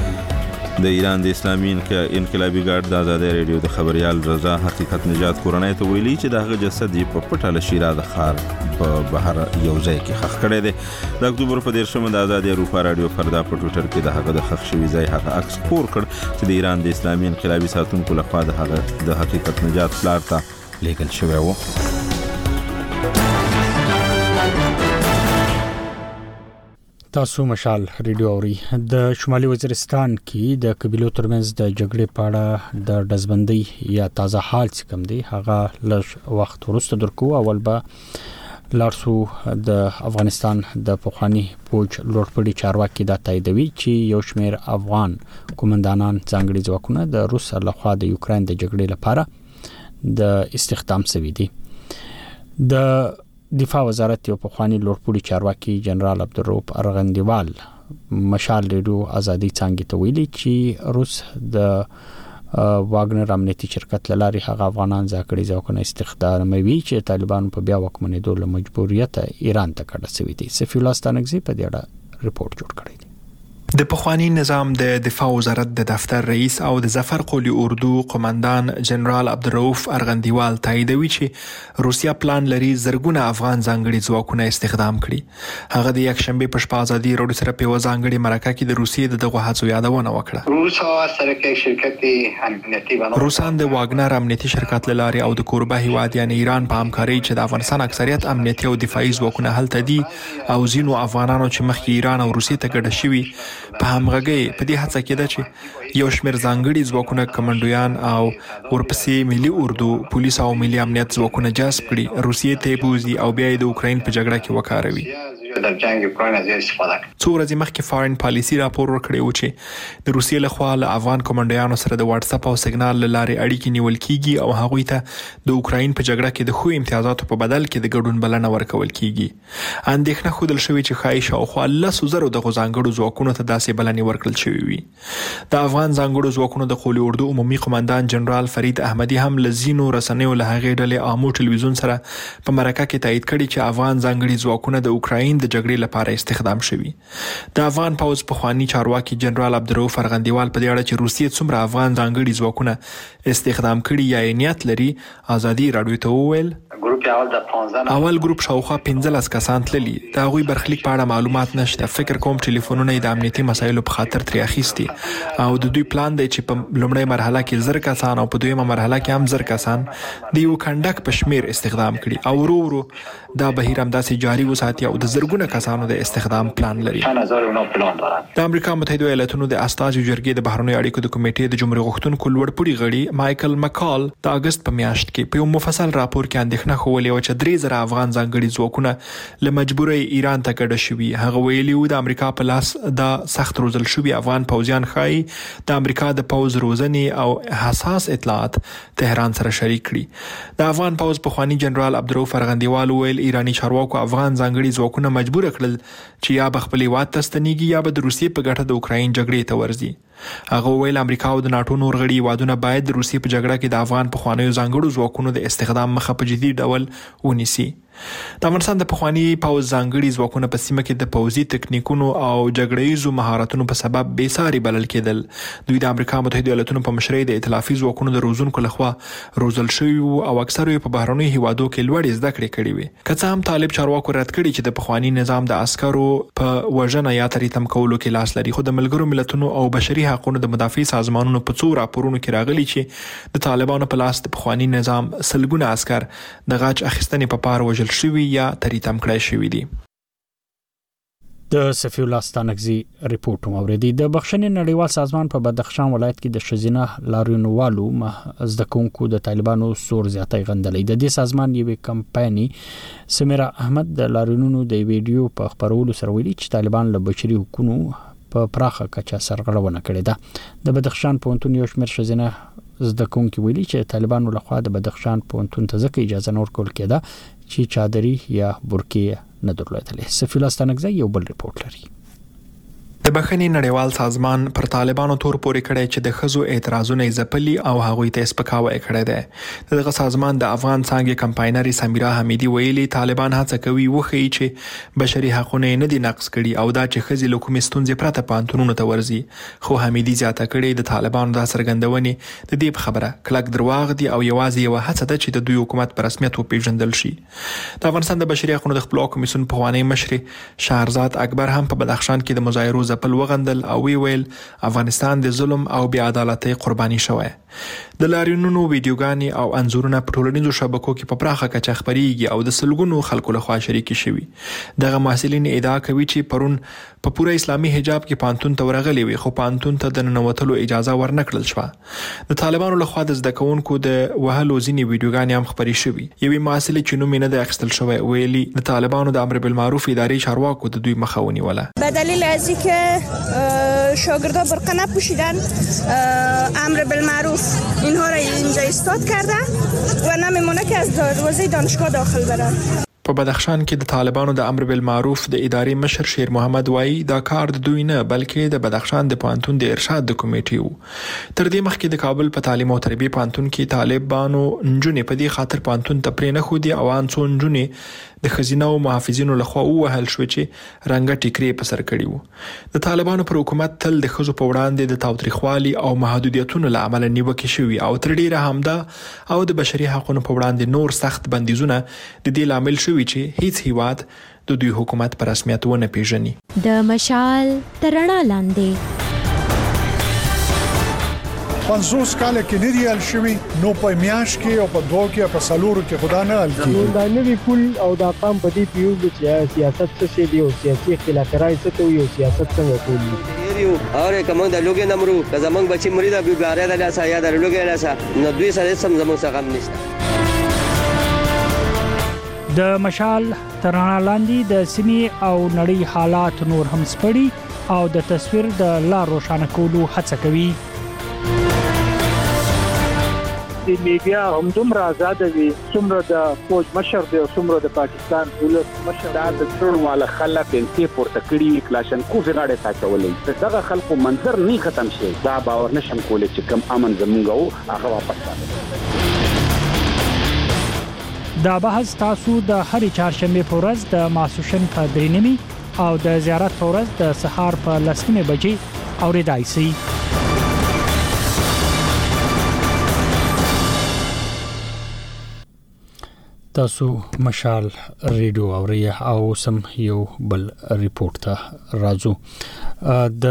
د ایران د اسلامي انقلابي ګارد د آزادۍ رادیو د خبريال رضا حقیقت نجات کورنۍ ته ویلي چې دغه جسد یې په پټه له شیرا د ښار په بهر یو ځای کې ښخ کړی دی. د اکتوبر په 13 د آزادۍ اروپا رادیو فردا په ټویټر کې د هغه د ښخ شوي ځای هغه عکس خپور کړ چې د ایران د اسلامي انقلابي ساتونکو لخوا د هغه د حقیقت نجات پلار ته لیږل شوی و. تاسو مشال ریډیو اوري. د شمالي وزیرستان کې د قبیلو ترمنځ د جګړې په اړه د ډزبندۍ یا تازه حال څه کم دی هغه لږ وخت وروسته درکو. اول به لارسو د افغانستان د پخوانی پوج لوړپوړي چارواکي دا تاییدوي چې یو شمېر افغان قومندانان ځانګړي ځواکونه د روس لخوا د یوکرين د جګړې لپاره د استخدام شوي دي. د دفاع وزارت یو پخوانی لوړپوړي چارواکي جنرال عبدالرؤف ارغندیوال مشال ریډیو ازادي څنګه ته ویلي چې روس د واګنر امنیتي شرکت لاري هغه افغانان ځکړي ځکه استخداموي چې طالبان په بیا وکمنېدو له مجبوریت ایران ته کډه شوی دي. سفیر الله ستانګزي په دې اړه ریپورت جوړ کړی دی. د پخوانی نظام د دفاع وزارت د دفتر رئیس او د ظفر قولی اردو قومندان جنرال عبدالرؤف ارغندیوال تاییدوي چې روسیا پلان لري زرګونه افغان ځانګړي ځواکونه استخدام کړي. هغه د یک شنبه په شپه ازادي روډ سره په ځانګړي مرکه کې د روسیې دغه هڅو یادونه وکړه. روسان د واګنر امنیتي شرکت لاري او د کوربه هیواد یعنی ایران په همکاري چې د افغانستان اکثریت امنیتي او دفاعي ځواکونه هلته دي او ځینو افغانانو چې مخکې ایران او روسیې ته ګډه شوي په همغږي په دې هڅه کې ده چې یو شمېر ځانګړي ځواکونه کمانډویان او ورپسې ملي اردو پولیس او ملي امنیت ځواکونه جذب کړي، روسیې ته بوزي او بیا د اوکراین په جګړه کې وکاروي. در جنگ اوکراین از استفاده کړي. څو ورځې مخکې فارن پالیسي راپور ورکړی و چې د روسیې لخوا له افغان کمانډویانو سره د واتس اپ او سیګنال لارې اړیکې نیول کیږي او هغوی ته د اوکراین په جګړه کې د خو امتیازاتو په بدل کې د ګډون بلنه ورکول کیږي. اندېښنه ښودل شوې چې ښایي شاوخوا 100,000 د ځانګړو ځواکونو ته داسې بلنې ورکړل شوې وي. د افغان ځانګړو ځواکونو د قولی اردو عمومي قومندان جنرال فرید احمدي هم لزینو رسنیو له هغې ډلې آمو ټلویزیون سره په مرکه کې تایید کړي چې افغان ځانګړي ځواکونه د اوکراین د د جګړې لپاره استخدام شوي. د افغان پوځ پخوانی چارواکي جنرال عبدالرؤف ارغندیوال په دې اړه چې روسیې څومره افغان ځانګړي ځواکونه استخدام کړي یا یې نیت لري ازادي راډیو ته وویل اول ګروپ شاوخوا 15 کسان تللي. د هغوی برخلیک په اړه معلومات نشته. فکر کوم ټلیفونونه د امنیتي مسایلو په خاطر ترې اخیستي او د دوی پلان دی چې په لومړۍ مرحله کې 1000 کسان او په دویمه مرحله کې هم 1000 کسان د یو کندک په شمیر استخدام کړي او ورو ورو دا بهیر همداسې جاري وساتي او د زرګونه کسانو د استخدام پلان لري. د امریکا متحده ایالاتونو د استازو جرګې د بهرنیو اړیکو د کمیټې د جمهوریت غوښتونکو لوړپوړي غړي مایکل مکال د اگست په میاشت کې په یو مفصل راپور کې اندېښنه ښودلې وه چې 3000 افغان ځانګړي ځواکونه له مجبورۍ ایران ته کډه شوي. هغه ویلي و د امریکا په لاس د سخت روزل شوي افغان پوځیان ښایي د امریکا د پوځ روزنې او حساس اطلاعات تهران سره شریک کړي. د افغان پوځ پخوانی جنرال عبدالرؤف ارغندیوال ویل ایرانی چارواکو افغان ځانګړي ځواکونه مجبور کړل چې یا به خپل هیواد ته ستنېږي یا به د روسیې په ګټه د اوکراین جګړې ته ورځي. هغه ویل امریکا او د ناټو نور غړي هیوادونه باید د روسیې په جګړه کې د افغان پخوانیو ځانګړو ځواکونو د استخدام مخه په جدي ډول ونیسي. د افغانستان د پخوانی پوځ ځانګړي ځواکونه په سیمه کې د پوځي تکنیکونو او جګړهیزو مهارتونو په سبب بې ساري بلل کېدل. دوی د امریکا متحده ایالاتونو په مشرۍ د ائتلافي ځواکونو د روزونکو لخوا روزل شوي او اکثره په بهرنیو هیوادو کې لوړې زده کړې کړې وي. که څه هم طالب چارواکو رد کړي چې د پخوانی نظام د عسکرو په وژنه یا تریتم کولو کې لاس لري، خو د ملګرو ملتونو او بشري حقوقو د مدافع سازمانونو په څو راپورونو کې راغلي چې د طالبانو په لاس د پخوانی نظام سلګونه عسكر د غاچ اخیستنې په پار وژل شوي یا تریتم کړای شوي دي. د سفیر الله ستانکزي ریپورت موردی د بخښنې نړیوال سازمان په بدخشان ولایت کې د شزینه لاریونوالو زده کوونکو د طالبانو سور زیاتې غندلې. د دې سازمان یوې کمپایني سمیرا احمد د لاریونونو د ویډیو په خبرولو سره ویلي چې طالبان له بشري حقوقو په پراخه کچه سرغړونه کړې ده. د بدخشان پوهنتون یو شمېر شزینه زده کوونکي ویلي چې طالبانو لخوا د بدخشان پوهنتون ته ځکه اجازه نه ورکول کېده چې چادري یا برقې نه درلودلې. سفیر الله ستانکزي یو بل ریپورت لري. د بخښنې نړیوال سازمان پر طالبانو تور پورې کړی چې د خزو اعتراضونه ځپلي او هغوی ته سپکاوی کړی دی. دغه سازمان د افغان څانګې کمپاینر سمیرا حمیدي ویلي طالبان هڅه کوي وښيي چې بشري حقوق نه دي نقض کړي او دا چې خزي له کومې ستونزې پرته پانتونونو ته ورځي. خو حمیدي زیاته کړي د طالبانو د څرګندونې د دې خبره کلک درواغ دي او یوازې یو هڅه ده چې د دوی حکومت په رسمیت وپیژندل شي. د افغانستان د بشري حقوقو د خپلواک کمیسیون پخوانی مشر شهرزاد اکبر هم په بدخشان کې د مظاهرو ځپل وغندل او ویل افغانستان د ظلم او بې عدالتۍ قرباني شوی. د لاریونونو ویډیوګانې او انځورونه په ټولنیزو شبکو کې په پراخه کچه خپرېږي او د سلګونو خلکو لخوا شریکې شوي. دغه محصلین ادعا کوي چې پرون په پوره اسلامي حجاب کې پانتون ته ورغلي وي خو پانتون ته د ننوتلو اجازه ورنکړل شوه. د طالبانو لخوا د زده کوونکو د وهلو ځینې ویډیوګانې هم خپرې شوي. یوې محصلې چې نوم یې نه دی اخیستل شوی ویلي د طالبانو د امر بالمعروف ادارې چارواکو د دوی مخه ونیوله. به دلیل از اینکه شاگردها برقه نپوشیدن امر بالمعروف اینها را اینجا ایستاد کرده و نمیمونه که از دروازه دانشگاه داخل برن. په بدخشان کې د طالبانو د امر بالمعروف د ادارې مشر شیر محمد وایي دا کار د دوی نه بلکې د بدخشان د پوهنتون د ارشاد د کمیټې وو. تر دې مخکې د کابل په تعلیم او تربیه پوهنتون کې طالبانو نجونې په دې خاطر پوهنتون ته پرې نه ښودي او ان څو نجونې د خزینه او محافظینو لخوا ووهل شو چې رنګه ټیکرې په سر کړي وو. د طالبانو پر حکومت تل د ښځو په وړاندې د تاوتریخوالي او محدودیتونو له امله نیوکې شوي او تر ډیره همدا او د بشري حقوقو په وړاندې نور سخت بندیزونه د دې لامل شوي چې هیڅ هیواد د دوی حکومت په رسمیت ونه پیژني. د مشال ترڼا لاندې 50 کال کې نه دی حل شوی نو په میاش کې او په دوه کې په سالورو کې خدا نه حل کیږي. دا نوی پول او دا قام په دې پیو چې سیاست څه شي دی او سیاسي اختلافات څه ته یو سیاست څنګه کوي اور کوم د لوګي نمرو که زمنګ بچی مریدا بیګاره د لاسه یا د لوګي لاسه نو دوی سره سم زموږ څخه غم نشته. د مشال ترڼا لاندې د سیمې او نړۍ حالات نور هم سپړي او د تصویر د لار روښانه کولو هڅه کوي. د میډیا هم دومره آزاد وي څومره د فوج مشر دی او څومره د پاکستان پولیس مشر دا د څړواله خلک انتي پورته کړي کلاشنکوف غاړه تاچولې دغه خلکو منظر نه ختم شي دا باور نشم کولای چې کم امن زمونږ او هغه واپس راځي. دا بحث تاسو د هر چهارشنبه په ورځ د ماسوشن په 3:30 او د زیارت په ورځ د سهار په 10:00 بجې اوریدای شئ. تاسو مشال ریډیو اوري او سم یو بل ریپورت ته راځو. د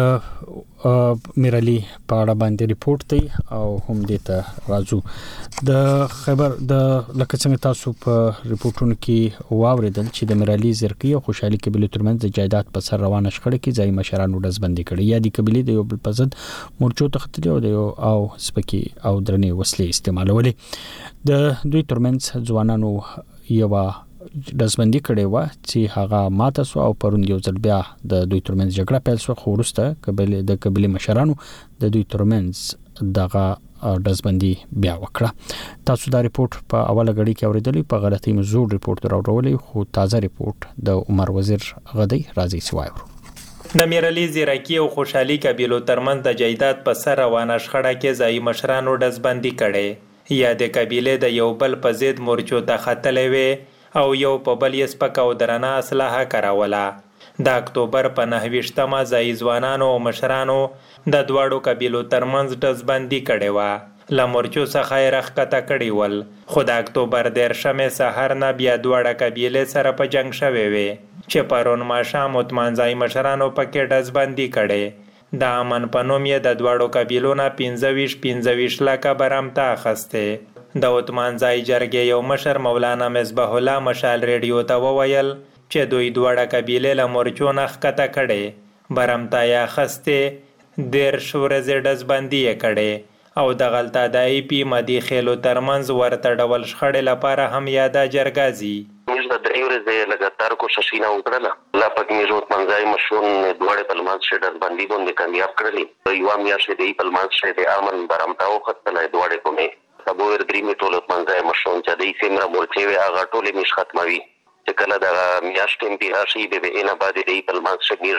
میرالی پاړه باندې ریپورت دی او هم دې ته راځو. د خبر د لکه څنګه تاسو په ریپورتونو کې واوریدل چې د میرالی زرقی او خوشحالي قبيله ترمنځ د جایداد په سر روانه شخړه کې ځای مشرانو ډزبندي کړي یا د قبيله د یو بل پزد مورچو تختلی او سپکی او درنې وسلې استعمالولې. د دوی ترمنځ ځوانانو یو ډزبندي کړي و چې هغه ماته سو او پروند یو ځل بیا د دوی ترمنځ جګړه پیل شو. خو وروسته قبيله مشرانو د دوی ترمنځ دغه ډزبندي بیا وکړه. تاسو دا ریپورت په اوله غړي کې اوریدلی، په غلطي مزور ریپورت راوړولې، خو تازه ریپورت د عمر وزیر غدی راځي سوایو. د میرالی زیرکی او خوشحالي قبیلو ترمنځ د جایداد په سر روانه شخړه کې ځای مشرانو ډزبندي کړي یا د قبیله د یو بل په ضد مورچو ته ختلې وي او یو په بل یې سپک او درنه اسلحه کاروله. د اکتوبر په 29مه ځای ځوانانو او مشرانو د دواړو قبیلو ترمنځ ډزبندي کړې وه. له مورچو څخه یې راښکته کړي ول، خو د اکتوبر 13 سهار نه بیا دواړه قبیلې سره په جنګ شوې وې چې پرون ماښام عثمان ځای مشرانو پکې ډزبندي کړي. د امن په نوم یې د دواړو قبیلو نه 25 لکه برمته اخیستې. د عثمان ځای جرګې یو مشر مولانا مصباح الله مشال ریډیو ته وویل چې دوی دواړه قبیلې له مورچو نه ښکته کړي، برمته یې اخیستې، 13 ورځې ډزبندي یې کړي او د غلطه د ای پی مدي خیلو ترمنځ ورته ډول شخړې لپاره هم یاده جرګه ځي. موږ د 3 ورځې لګاتار کوششونه وکړله. الله پاک موږ عثمان ځای مشون دواړه په لمانځ شه ډزبندي باندې کامیاب کړلې. یو میاشت دی په لمانځ شه د امن برمته او خپلې دواړه کومې سبو ور درې میټول عثمان ځای مشون چې د سیمره مورچې وی هغه ټولې مش ختموي چې کله د میاشت انتها شي به نه بعد دی په لمانځ شه د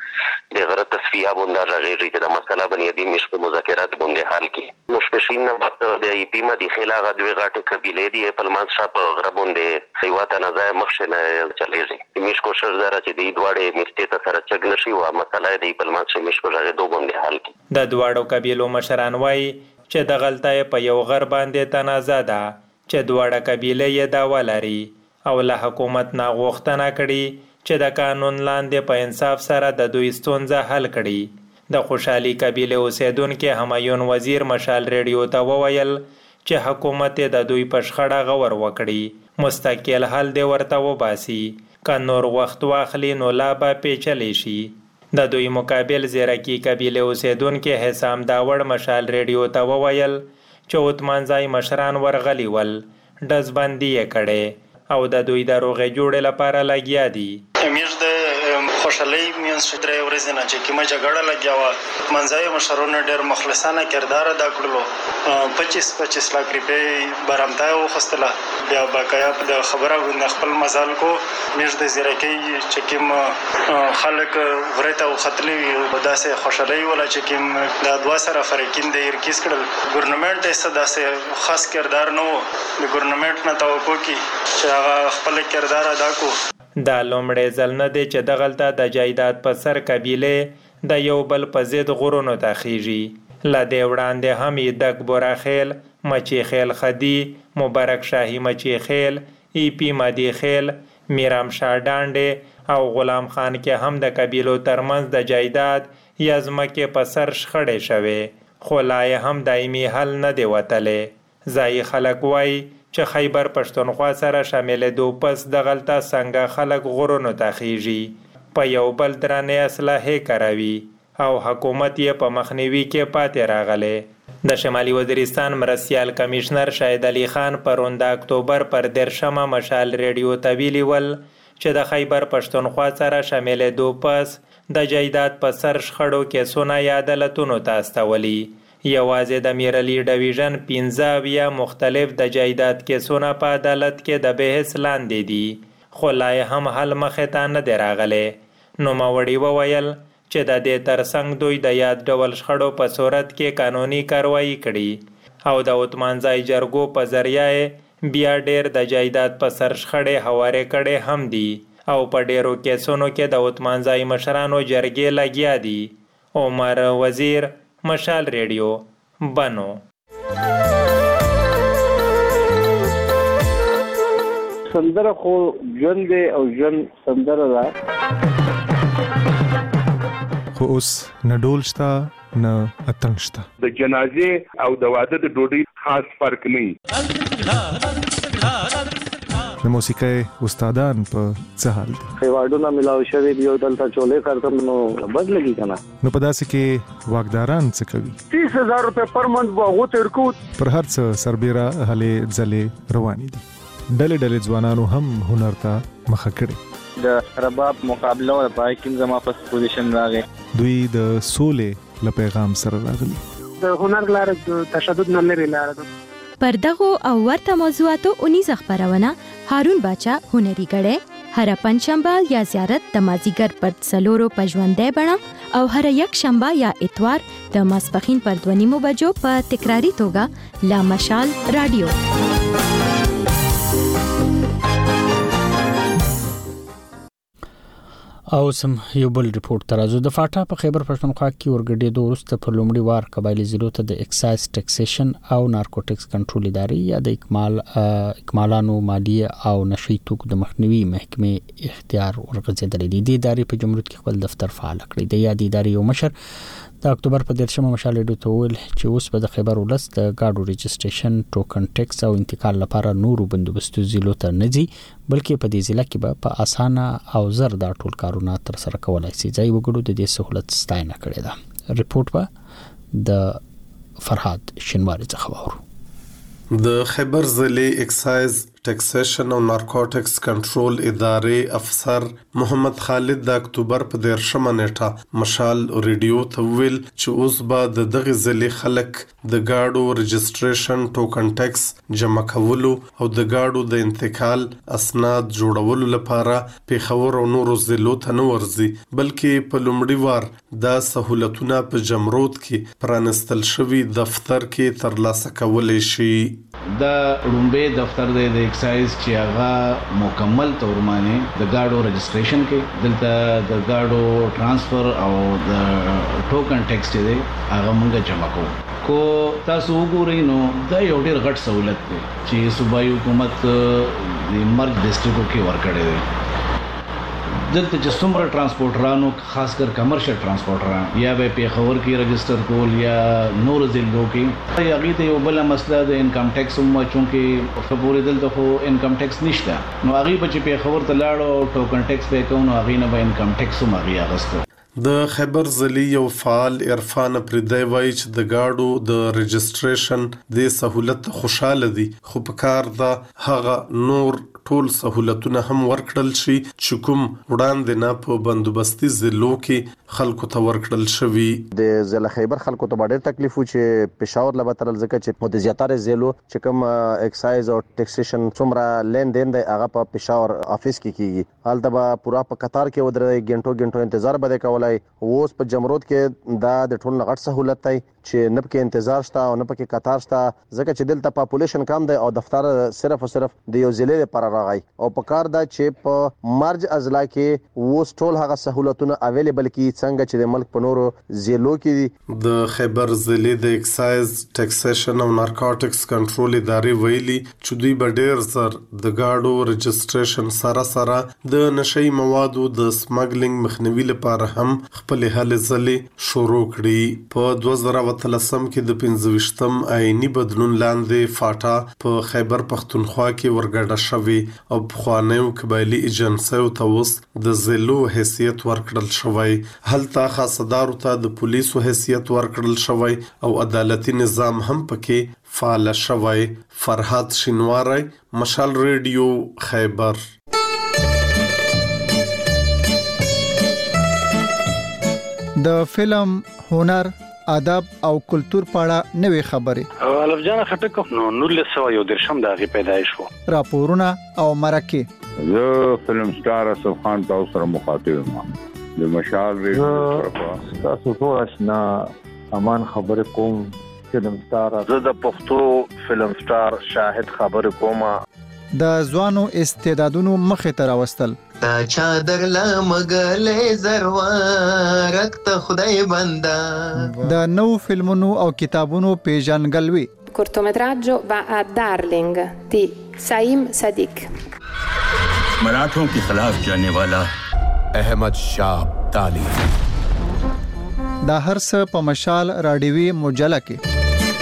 غره تصفیه باندې راغلی چې د مسله باندې د مش په مذاکرات باندې حل کی مشپشین نه بعد د ای پی ما د خلاغه دوی غاټه قبیله دی په لمانځ شه په غره باندې سیواته نه ځای مخشنه چلیږي. مش کوشش دره چې د دواړه مشته ته سره چګ نشي او مسله دی په لمانځ شه مش په راغې دوه باندې حل کی. د دواړو قبیلو مشران وایي چې د غلطه په یو غر باندې تنازع ده چې دواړه قبیله یې داوا لري او له حکومت نه غوښتنه کړي چې د قانون لاندې په انصاف سره د دوی ستونزه حل کړي. د خوشحالي قبیله اوسیدونکو همایون وزیر مشال ریډیو ته وویل چې حکومت د دوی په شخړه غور وکړي، مستقل حل دی ورته وباسي، که نور وخت واخلي نو لا به پیچلی شي. د دوی مقابل زیرکی قبیله اوسیدونکو حسام داوړ مشال ریډیو ته وویل چې عثمان ځای مشران ورغلي ول، ډزبندي یې کړي او د دوی د روغې جوړې لپاره لګیا دي. موږ د خوشحالۍ مینځ درې ورځې نه چې کومه جګړه لګیا وه، منځای مشرانو ډېر مخلصانه کردار ادا کړلو. 25 لک روپۍ برمته یې واخیستله. بیا بقایا د خبره خپل مزال کو موږ د زیرکۍ چې کوم خلک غرې ته وختلي وي داسې خوشحالۍ وله چې کوم دا دوه سره فرقین د ایرکیز کړل. ګورنمنټ یې څه داسې خاص کردار نه و. د ګورنمنټ نه توقع کړي چې هغه خپل کردار ادا کو. دا لومړی ځل نه دی چې دغلته د جایداد په سر قبیلې د یو بل په ضد غرونو ته خیږي. له دې وړاندې هم دک بورا خیل، مچی خیل خدي، مبارک شاهي مچی خیل، ای پی مدي خیل، میرام شاه ډانډې او غلام خان کې هم د قبیلو ترمنځ د جایداد یا ځمکې په سر شخړې شوې، خو لا یې هم دایمي حل نه دی وتلی. ځایي خلک وایي چې خیبر پښتونخوا سره شاملېدو پس دغلته څنګه خلک غرونو ته خیږي، په یو بل درنې اسلحې کاروي او حکومت یې په مخنیوي کې پاتې راغلی. د شمالي وزیرستان مرستیال کمیشنر شاهد علي خان پرون د اکتوبر پر 13 مشال ریډیو ته ویلي ول چې د خیبر پښتونخوا سره شاملېدو پس د جایداد په سر شخړو کیسونه یا عدالتونو ته استولي. یوازې د میرلی ډویژن 15 مختلف د جایداد کیسونه په عدالت کې د بحث لاندې دي، خو لا هم حل مخې ته نه دی راغلی. نوموړي وویل چې د دې ترڅنګ دوی د یاد ډول شخړو په صورت کې قانوني کاروایی کړي او د عثمان ځای جرګو په ذریعه بیا ډیر د جایداد په سر شخړې هوارې کړې هم دي او په ډیرو کیسونو کې د عثمانزای مشرانو جرګې لګیا دي. عمر وزیر، مشال ریډیو، بنو. سندره خو ژوند دی او ژوند سندره ده، خو اوس نه ډول شته نه اتڼ شته. د جنازې او د واده د ډوډۍ خاص فرق نه وي. د موسیقۍ استادان په څه حال دي؟ ایوارډونه ملاو شوي دي او دلته چولې کارتم نو بد لګي کنه. نو په داسې کې واکداران څه کوي؟ 30,000 روپے پر منټ واغو تر کو پر هر څه سربېره هلې ځلې روانې دي. ډلې ځوانانو هم هنر ته مخه کړي. د رباب مقابله او پای کې زما فرست پوزیشن راغی. دوی د سولې له پیغام سره راغلي. د هنر لاره د تشدد نه لري لاره ده. پر دغه او ورته موضوعاتو 19 خبرونه هارون باچا هنري غړې هر پنځشنبه یا زیارت د مازیګر پر څلورو په ژوندې بڼه او هر یک شنبه یا اتوار د ماسپخین پر 2:30 بجو په تکراری توګه لا مشال رادیو. او سم یو بل ریپورت ترازو د فاټا په خیبر پښتونخوا کې ورګډېدو وروسته په لومړي وار قبایلی ضلعو ته د اکسایز ټیکسیشن او نارکوټکس کنټرول ادارې یا د اکمالانو مالیه او نشي توکو د مخنیوي محکمې اختیار ورغځېدلې دي. د ادارې په جمهوریت کې خپل دفتر فعال کړی دی. یا د ادارې یو مشر د اکتوبر په 13 مشال ډیټو ته ویل چې اوس په د خیبر ولس د گاډو رجسټریشن، ټوکن ټیکس او انتقال لپاره نورو بندوبستو ضلعو ته نه ځي، بلکې په دې ضلع کې به په اسانه او زر دا ټول کارونه تر سره کولای شي. ځای وګړو د دې سہولت ستاینه کړې ده. ریپورت به د فرهاد شینواری څخه وورو. د خیبر ضلع اکسایز ټیکسیشن او نارکوټکس کنټرول ادارې افسر محمد خالد د اکتوبر په 13 نیټه مشال ریډیو ته ویل چې اوس به د دغه ضلع خلک د گاډو رجسټریشن، ټوکن ټیکس جمع کولو او د گاډو د انتقال اسناد جوړولو لپاره پیښور او نورو ضلعو ته نه ورځي، بلکې په لومړي وار دا سہولتونه په جمرود کې پرانستل شوی دفتر کې ترلاسه کولای شي. دا رومبه دفتر دی د اکسایز چې هغه مکمل تور باندې د گاډو رجسټریشن کې دلته د گاډو ټرانسفر او د ټوکن ټیکس دی هغه موږ جمع کوو. کو تاسو وګورئ نو دا یو ډېر غټ سہولت دی چې صوبایي حکومت د مرج ډسټریکټو کې ورکړی دی. دلته چې څومره ترانسپورټرانو خاص کر کمرشل ترانسپورټران یا به پیښور کې رجسٹر کول یا نور ضلعو کې هغه ته یو بل مسله د انکم ټیکس هم چونکه فبوري دلته خو انکم ټیکس نشته، نو هغه به چې پیښور ته لاړو ټوکن ټیکس به کوو، نو هغه نه به انکم ټیکس هم هغه اغستو. د خیبر ضلع یو فعال عرفان پردی وایي چې د گاډو د رجسټریشن د سہولت خوشاله دي، خو په کار دا هغه نور ټول سہولتونه هم ورکړل شي چې کوم وړاندې نه په بندوبستي ضلعو کې خلکو ته ورکړل شوی. د ضلع خیبر خلکو ته ډېر تکلیف و چې پېښور لبا ترل ځکه چې په زیاتره ضلعو چې کوم اکسایز او ټیکسیشن څومره لین دین دی هغه په پېښور افیس کې کیږي. حالته به پورا په قطار کې ودرې غنټو انتظار به کولای. اوس په جمرود کې دا د ټول غټ سہولت دی چې نه پکې انتظار شته او نه پکې قطار شته، ځکه چې دلته پاپولیشن کم دی او دفتر صرف او صرف د یو ضلع لپاره راغی او په کار دا چې په مرج اضلاع کې اوس ټول هغه سہولتونه اویلیبل کی څنګه چې د ملک په نورو ضلعو کې دي. د خیبر ضلع د اکسایز ټیکسیشن او نارکوټکس کنټرول ادارې ویلي چې دوی به ډېر زر د گاډو رجسټریشن سره د نشي موادو د سمګلینګ مخنیوي لپاره هم خپل هلې ځلې شروع کړي. په 2013 کې د 25م آئینی بدلون لاندې فاټا په خیبر پښتونخوا کې ورګډه شوی او پخوانیو قبایلی ایجنسیو ته اوس د ضلعو حیثیت ورکړل شوی. هلته خاصدارو ته د پولیسو حیثیت ورکړل شوی او عدالتي نظام هم پکې فعال شوی. فرهاد شینواری، مشال ریډیو، خیبر. د فلم، هنر، ادب او کلچر په اړه نوې خبرې الف جان خټک نو 1913 د هغه پیدایش وو. راپورونه او مرکه. زه فلم سٹار اسف خان تاسو سره مخاطب یم. د مشال ریډیو تاسو ټول آشنا امان خبره کوم فلم سٹار زه د پښتو فلم سٹار شاهد خبر کوم. د ځوانو استعدادونو مخې ته راوستل تا چادر لمغلې زروارت ته خدای بندا د نو فلمونو او کتابونو پیژنګلوي. cortometraggio va a Darling di Saim Sadiq. मराठों के खिलाफ जाने वाला अहमद शाह ताली. دا هر څه په مشال راډیوي مجله کې.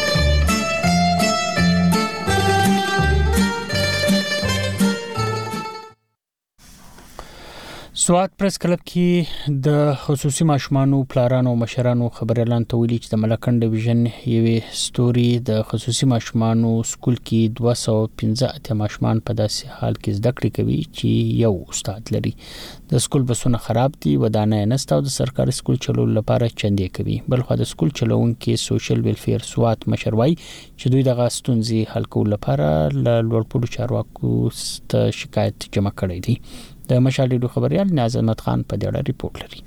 سوات پریس کلب کې د خصوصي ماشومانو پلارانو مشرانو خبر اعلان تویلي چې د ملکن ډیویژن یوې ستوري د خصوصي ماشومانو سکول کې 215 ماشومان په داسې حال کې زده کړې کوي چې یو استاد لري. د سکول بسونه خراب دي، ودانه نشته او د سرکاري سکول چلولو لپاره چندې کوي. بلخو د سکول چلوونکو سوشل ویلفیر سوات مشروي چې دوی دغه ستونزې حل کولو لپاره له لوړپوړو چارواکو ته شکایت جمع کړی دی. د مشال ریډیو خبريال نیاز احمد خان په دې اړه ریپورت لري.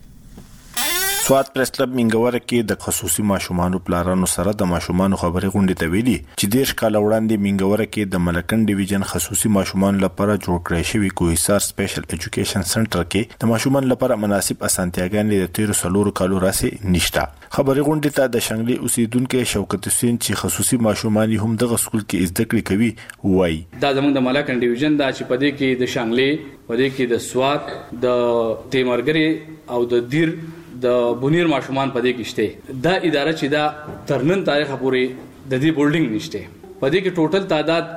سوات پریس کلب منګوره کې د خصوصي ماشومانو پلارانو سره د ماشومانو خبرې غونډې ته ویلي چې دیش کال وړاندې منګوره کې د ملکن ډیویژن خصوصي ماشومانو لپاره جوړ کړی شوی کوهسار سپیشل ایجوکیشن سنټر کې د ماشومانو لپاره مناسب اسانتیاګانې د 13 کالو راسي نشته. خبرې غونډې ته د شنګلي اوسیدونکو شوکت حسین چې خصوصي ماشومان هم د سکول کې زده کړې کوي وایي دا زموږ د ملکن ډیویژن دا چې پدې کې د شنګلي پدې کې د سوات د تیمرګری او د دیر د بونیر ماشومان پدې کې شته. دا اداره چې دا ترنن تاریخ پورې د دې بولډینګ نشته. پدې کې ټوټل تعداد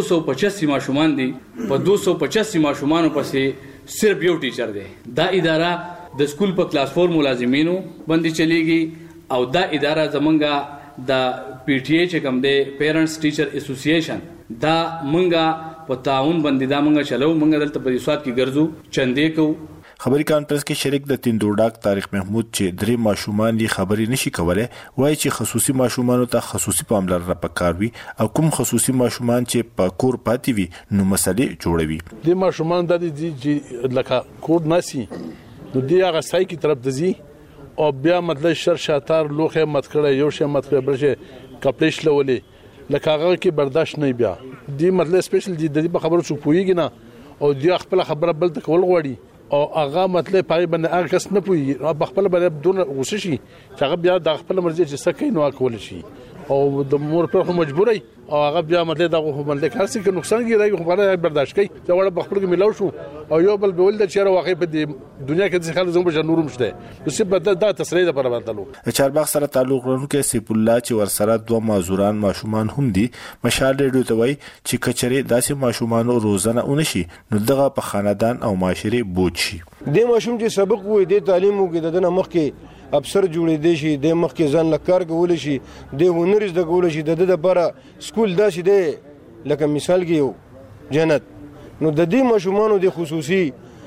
285 ماشومان دي. په 285 ماشومانو پسې صرف یو ټیچر دی. دا اداره د سکول په کلاس 4 ملازمینو باندې چلیږي او دا اداره زمونږه د پی ټی ای چې کوم دی پیرنټس ټیچر اسوسییشن دا مونږه په تعاون باندې دا مونږه چلو. مونږ دلته په سوات کې ګرځو چندې کو. خبري کانفرنس کې شریک د تیندوډاک طارق محمود چې درې ماشومان دي خبري نشي کولای وایي چې خصوصي ماشومانو ته خصوصي پاملرنه پکاروي او کوم خصوصي ماشومان چې په کور پاتې وي نو مسلې جوړوي. د ماشومان د دې چې لکه کور ناسي نو دی هغه سای کی طرف دزي او بیا مطلب شر شاتار لوخه مت کړه یو شی مت کړه برشه کپلیش لولې لکه هغه کې برداشت نه بیا دی مطلب سپیشل دی د خبرو څو پويږي نه او دی خپل خبره بل تکول غواړي او هغه مطلب پای باندې هغه کس نه پوي او خپل باندې بدون غوسه شي چې هغه بیا د خپل مرزي چې سکه نو کول شي او د مور پر مجبورای او هغه بیا مطلب دا خو باندې کار سي کې نقصان کیږي خو باندې برداشت کوي چې وړ بخپل کې ملاو شو او یو بل بول د چیرې واقع په دنیا کې د خلک زموږ نورم شته نو څه دا تسریع ده پر باندې چارباغ سره تعلق لرونکي سیف الله چې ور سره دوه مازوران ماشومان هم دي مشال ریډیو ته وای چې کچري داسې ماشومان روزانه اونشي نو دغه په خاندان او معاشري بوج شي. د ماشوم چې سبق وې د تعلیم وګړي د مخ کې افسر جوړې دي شي د مخ کې ځان لکار کول شي د ونرز د کول شي د لپاره سکول داسې دی لکه مثال کې یو جنت نو د دې ماشومانو د خصوصي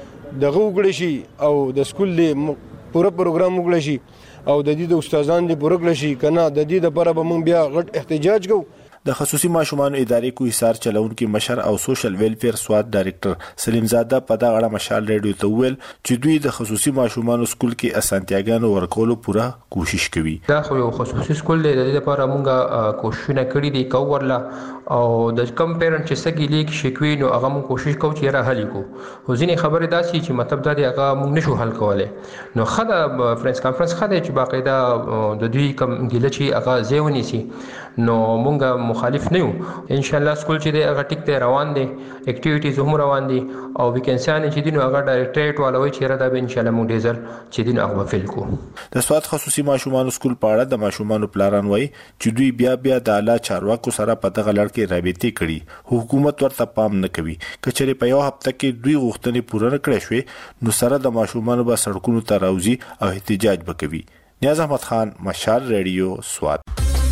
دغه وګړي شي او د سکول د پوره پروګرام وګړي شي او د دې د استادان د پوره کړی شي کنه د دې لپاره به موږ بیا غټ احتجاج کوو. د خصوصي ماشومانو ادارې کوهسار چلونکي مشر او سوشل ویلفیر سوات ډایریکټر سلیم زاده په دغه اړه مشال ریډیو ته ویل چې دوی د خصوصي ماشومانو سکول کې اسانتیاګانو ورکولو پوره کوشش کوي. دا خو یو خصوصي سکول دی د دې لپاره موږ کوششونه کړې دي کوورلا او د کم پیرنټ چې سګي لیک شکوي نو هغه موږ کوشش کوو چې را حل کو. خو ځینې خبرې داسي چې مطلب دا دی هغه موږ نشو حل کولای نو خدای فرنس کانفرنس خدای چې باقاعده د دوی کم ګیله چې هغه ځېونی سي نو موږ مخالف نه یو. ان شاء الله سکول چې دی هغه ټیک ته روان دي اکټیویټیز هم روان دي او ویکنسیان چې دینو هغه ډایریکټریټ والوي چې را دا به ان شاء الله موږ ډیزل چې دین هغه فیل کو. د سوات خصوصي ماشومان سکول په اړه د ماشومان پلاران وای چې دوی بیا د اعلی چارواکو سره په دغه لړ کې رابطې کړي حکومت ورته پام نه کوي. کچېره په یو هفته کې دوی غوښتنې پوره نکړې شوې نو سره د ماشومان به سړکونو ته راوځي او احتجاج وکوي. نیاز احمد خان مشال ریډیو سوات.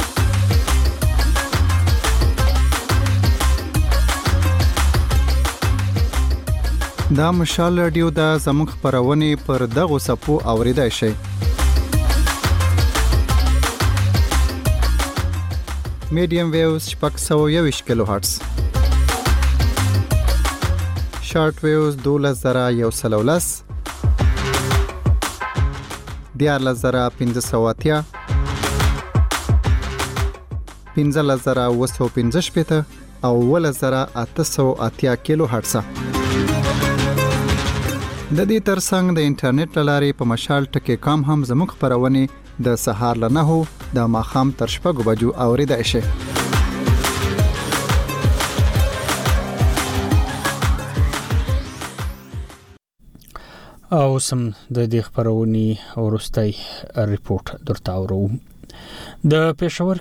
دا مشال رادیو دا زموږ خبرونه پر دغه صفو اوریدای شي. میډیم ویوز 621 کیلو هرتز، شارټ ویوز 12113، 14580، 15715 او 11880 کیلو هرتز. د دې ترڅنګ د انټرنیټ لارې په مشال ټکی کام هم زموږ خبرونه د سهار له 9 د ماخام تر 6 بجو اوریدای شي. او سم د دې خبرونی ورستۍ ریپورت درته اورو. د پېښور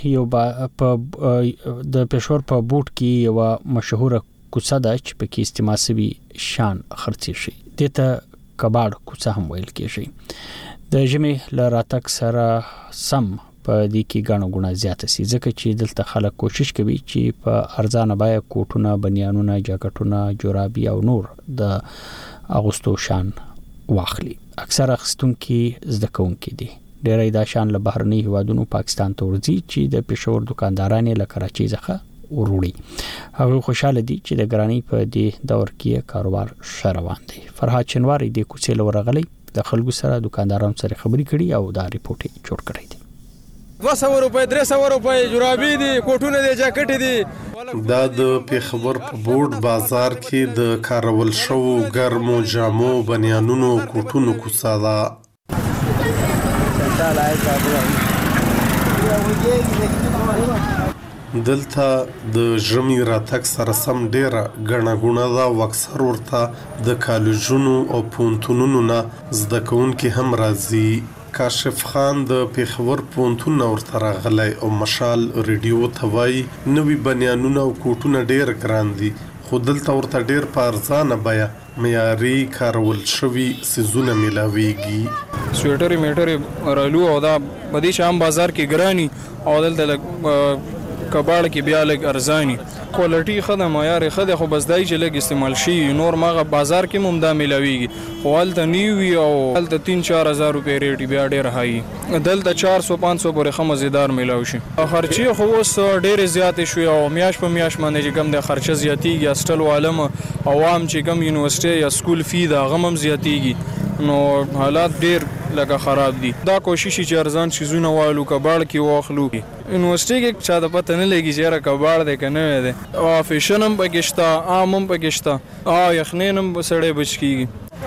په بوت کې یو مشهور کوڅه ده چې په کې استعمال شوی شان خرڅي شي. دته کباړ کوڅه هم ویل کېږي. د ژمي لراتک سره سم په دې کې غاڼه غونه زیات سي ځکه چې دلته خلک کوشش کوي چې په ارزانه بای کوټونه، بنیانونه، جاکټونه، جورابي او نور د اغوستو شان واخلي. اکثر اخستونکي زده کوونکي دي. ډېری دا شان له بهرني هوادونو پاکستان ته ورځي چې د پېښور دکاندارانو له کراچۍ څخه وروړي. هغه خوشاله دي چې د ګرانی په دې دور کې کاروبار شروان دی. فرهاد چنواری د کوڅې لورغلي د خلکو سره دکاندارانو سره خبرې کړي او دا ریپورت جوړ کړی دی. 200 روپے 300 روپے جورابي دي، کوټونه دي، جاکټ دي. دا د پېښور په بورډ بازار کې د کارول شو ګرمو جامو، بنیانونو، کوټونو کوڅه ده. دلته د ژمي راتګ سره سم ډیره غڼه غونه ده او اکثر ورته د کالجونو او پونتونونو نه زده کوونکي هم راځي. کاشف خان د پېښور پونتون ورته راغلی او مشال ریډیو ته وایي نوې بنیانونه او کوټونه ډیر ګران دي، خو دلته ورته ډیر په ارزانه بیه معیاري کارول شوي څیزونه میلاویږي. سویټرې میټرې رالو او دا په دې شام بازار کې ګرانی او دلته کباړ کې بیا لګ ارزانی کوالټي خدمه معیار خدای خو بس دای چې لګ استعمال شي نور ماغه بازار کې ممدا ملاويږي خو حالت نیوي او حالت 3-4000 روپے ریټ بیا ډیر هاي دلته 400-500 پورې خمزیدار ملاوي شي. خرچي خو اوس ډیر زیات شوی او میاش په میاش باندې چې کم د خرچه زیاتیږي استل عالم عوام چې کم یونیورسيټي یا سکول فی دا غمم زیاتیږي نو حالات ډیر لکه خراب دي. دا کوشش چې ارزان شیزونه والو کباړ کې واخلو. یونیورسيټي کې چا د پته نه لګي چې را کباړ دی کنه دی او فیشنم پکشتا عامم پکشتا یخنینم سړې بچ کیږي.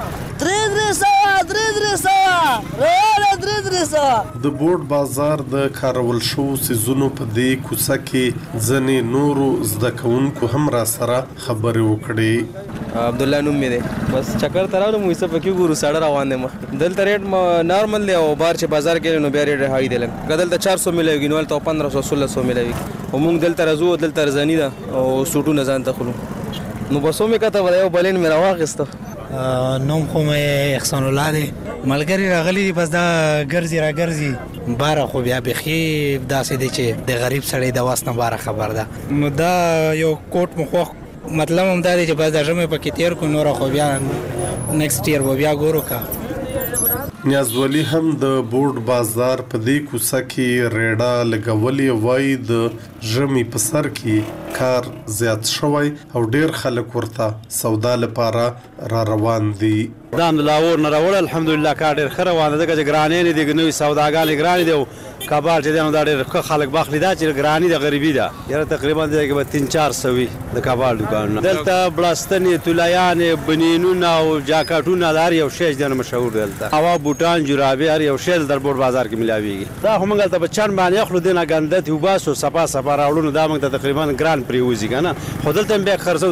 د بورډ بازار د کارول شو سيزونو په دې کوڅه کې ځنې نورو زده کوونکو هم را سره خبرې وکړې. عبد الله نوم مې دی بس چکر ترانو مو څه پکې ګورو ساړه روان دي مخ دلته ریټ نارمل دی او بار چې بازار کې نو بیا ریټ هاي دی لګ دلته 400 ملوي نو ته 1500 ملوي او موږ دلته راځو دلته رزانی ده او سوټونه ځان ته خلو نو بسو مې کته وایو بلین مې راواغسته نوم خو مې احسان الله دی ملګری راغلی دی بس دا ګرځي بار خو بیا بخي داسې دی چې د غریب سړی د واسنه بار خبر ده نو دا یو کوټ مخ مطلب هم دا دی چې بس د ژمې په کې تیر کو نور خو بیا نیکسټ ایئر بیا ګورو کا. نیاز ولی هم د بورډ بازار په دې کوڅه کې ریډا لګولې وای د ژمي په سر کې کار زیات شوی او ډیر خلک ورته سودا لپاره را روان دي. دام لاور نه راول الحمدلله کار ډیر خره وانه دغه ګرانې نه دي نوې سوداګان ګرانې دي کبار چې دا ډیر خلک باخلی دا چې ګرانې د غریبي ده یاره تقریبا دغه 3-400 د کبار دکان دلته بلاستنې تولیان بنینونه او جاکټونه لري یو شی د مشهور دلته هوا بوټان جورابي هر یو شی در بورډ بازار کې ملاويږي. دا هم غلطه په چن باندې خلک دینه غندت وباسو صفا راوړو دا موږ ته تقریبا ګران پریوزي کنه خو دلته به خرڅو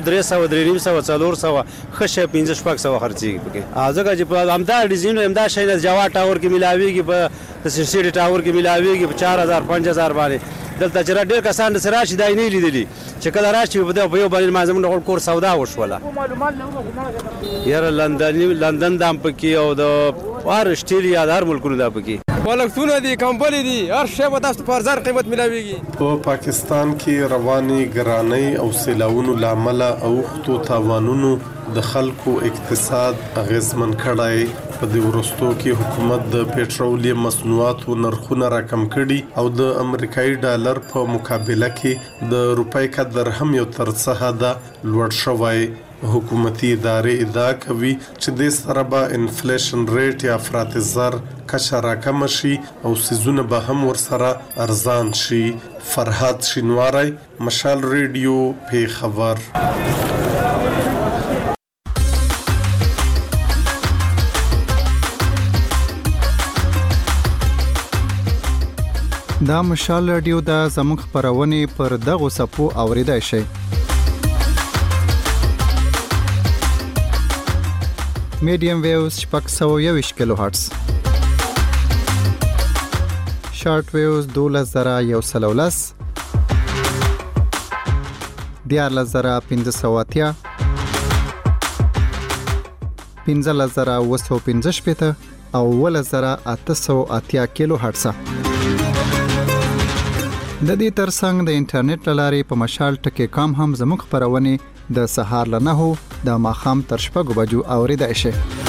300 خشه 1500 خرڅي پکې ازګه چې په امدا ډیزاین امدا شي د جوا ټاور کې ملاويږي په سټي ټاور کې ملاويږي په 4000-5000 باندې دلته چې ډېر کسان سره راشي دای نه لیدلی چې کله راشي په یو باندې مازم ډول کور سودا وشوله یاره لندن دام پکې او د استرالیا د هر ملکونو دا پکې ولکتونه دي کمپنی دي هر شی په تاسو په ارزان قیمت ملاويږي. په پاکستان کې رواني ګرانۍ او سیلاونو لامل او خطو تاوانونو د خلکو اقتصاد اغیزمن کړای. په دې ورستو کې حکومت د پېټرولیم مصنوعاتو نرخونه راکم کړي او د امریکایي ډالر په مقابله کې د روپۍ قدر هم یو تر څه حده لوړ شوی. حکومتي ادارې ادعا کوي چې د سره به انفلیشن ریټ یا افراط زر کچه راکم شي او سیزونه به هم ورسره ارزان شي. فرهاد شینواری، مشال ریډیو، پیښور. دا مشال رادیو د زموږ خبرونه پر دغه صفو اوریدای شي. میډیم ویوز 621 کیلو هرتز، شارټ ویوز 12113، 14580، 15915 او 1880 کیلو هرتز. د دې ترڅنګ د انټرنیټ لارې په مشال ټکی کام هم زموږ خبرونه د سهار له 9 د ماښام تر 6 بجو اوریدای شي.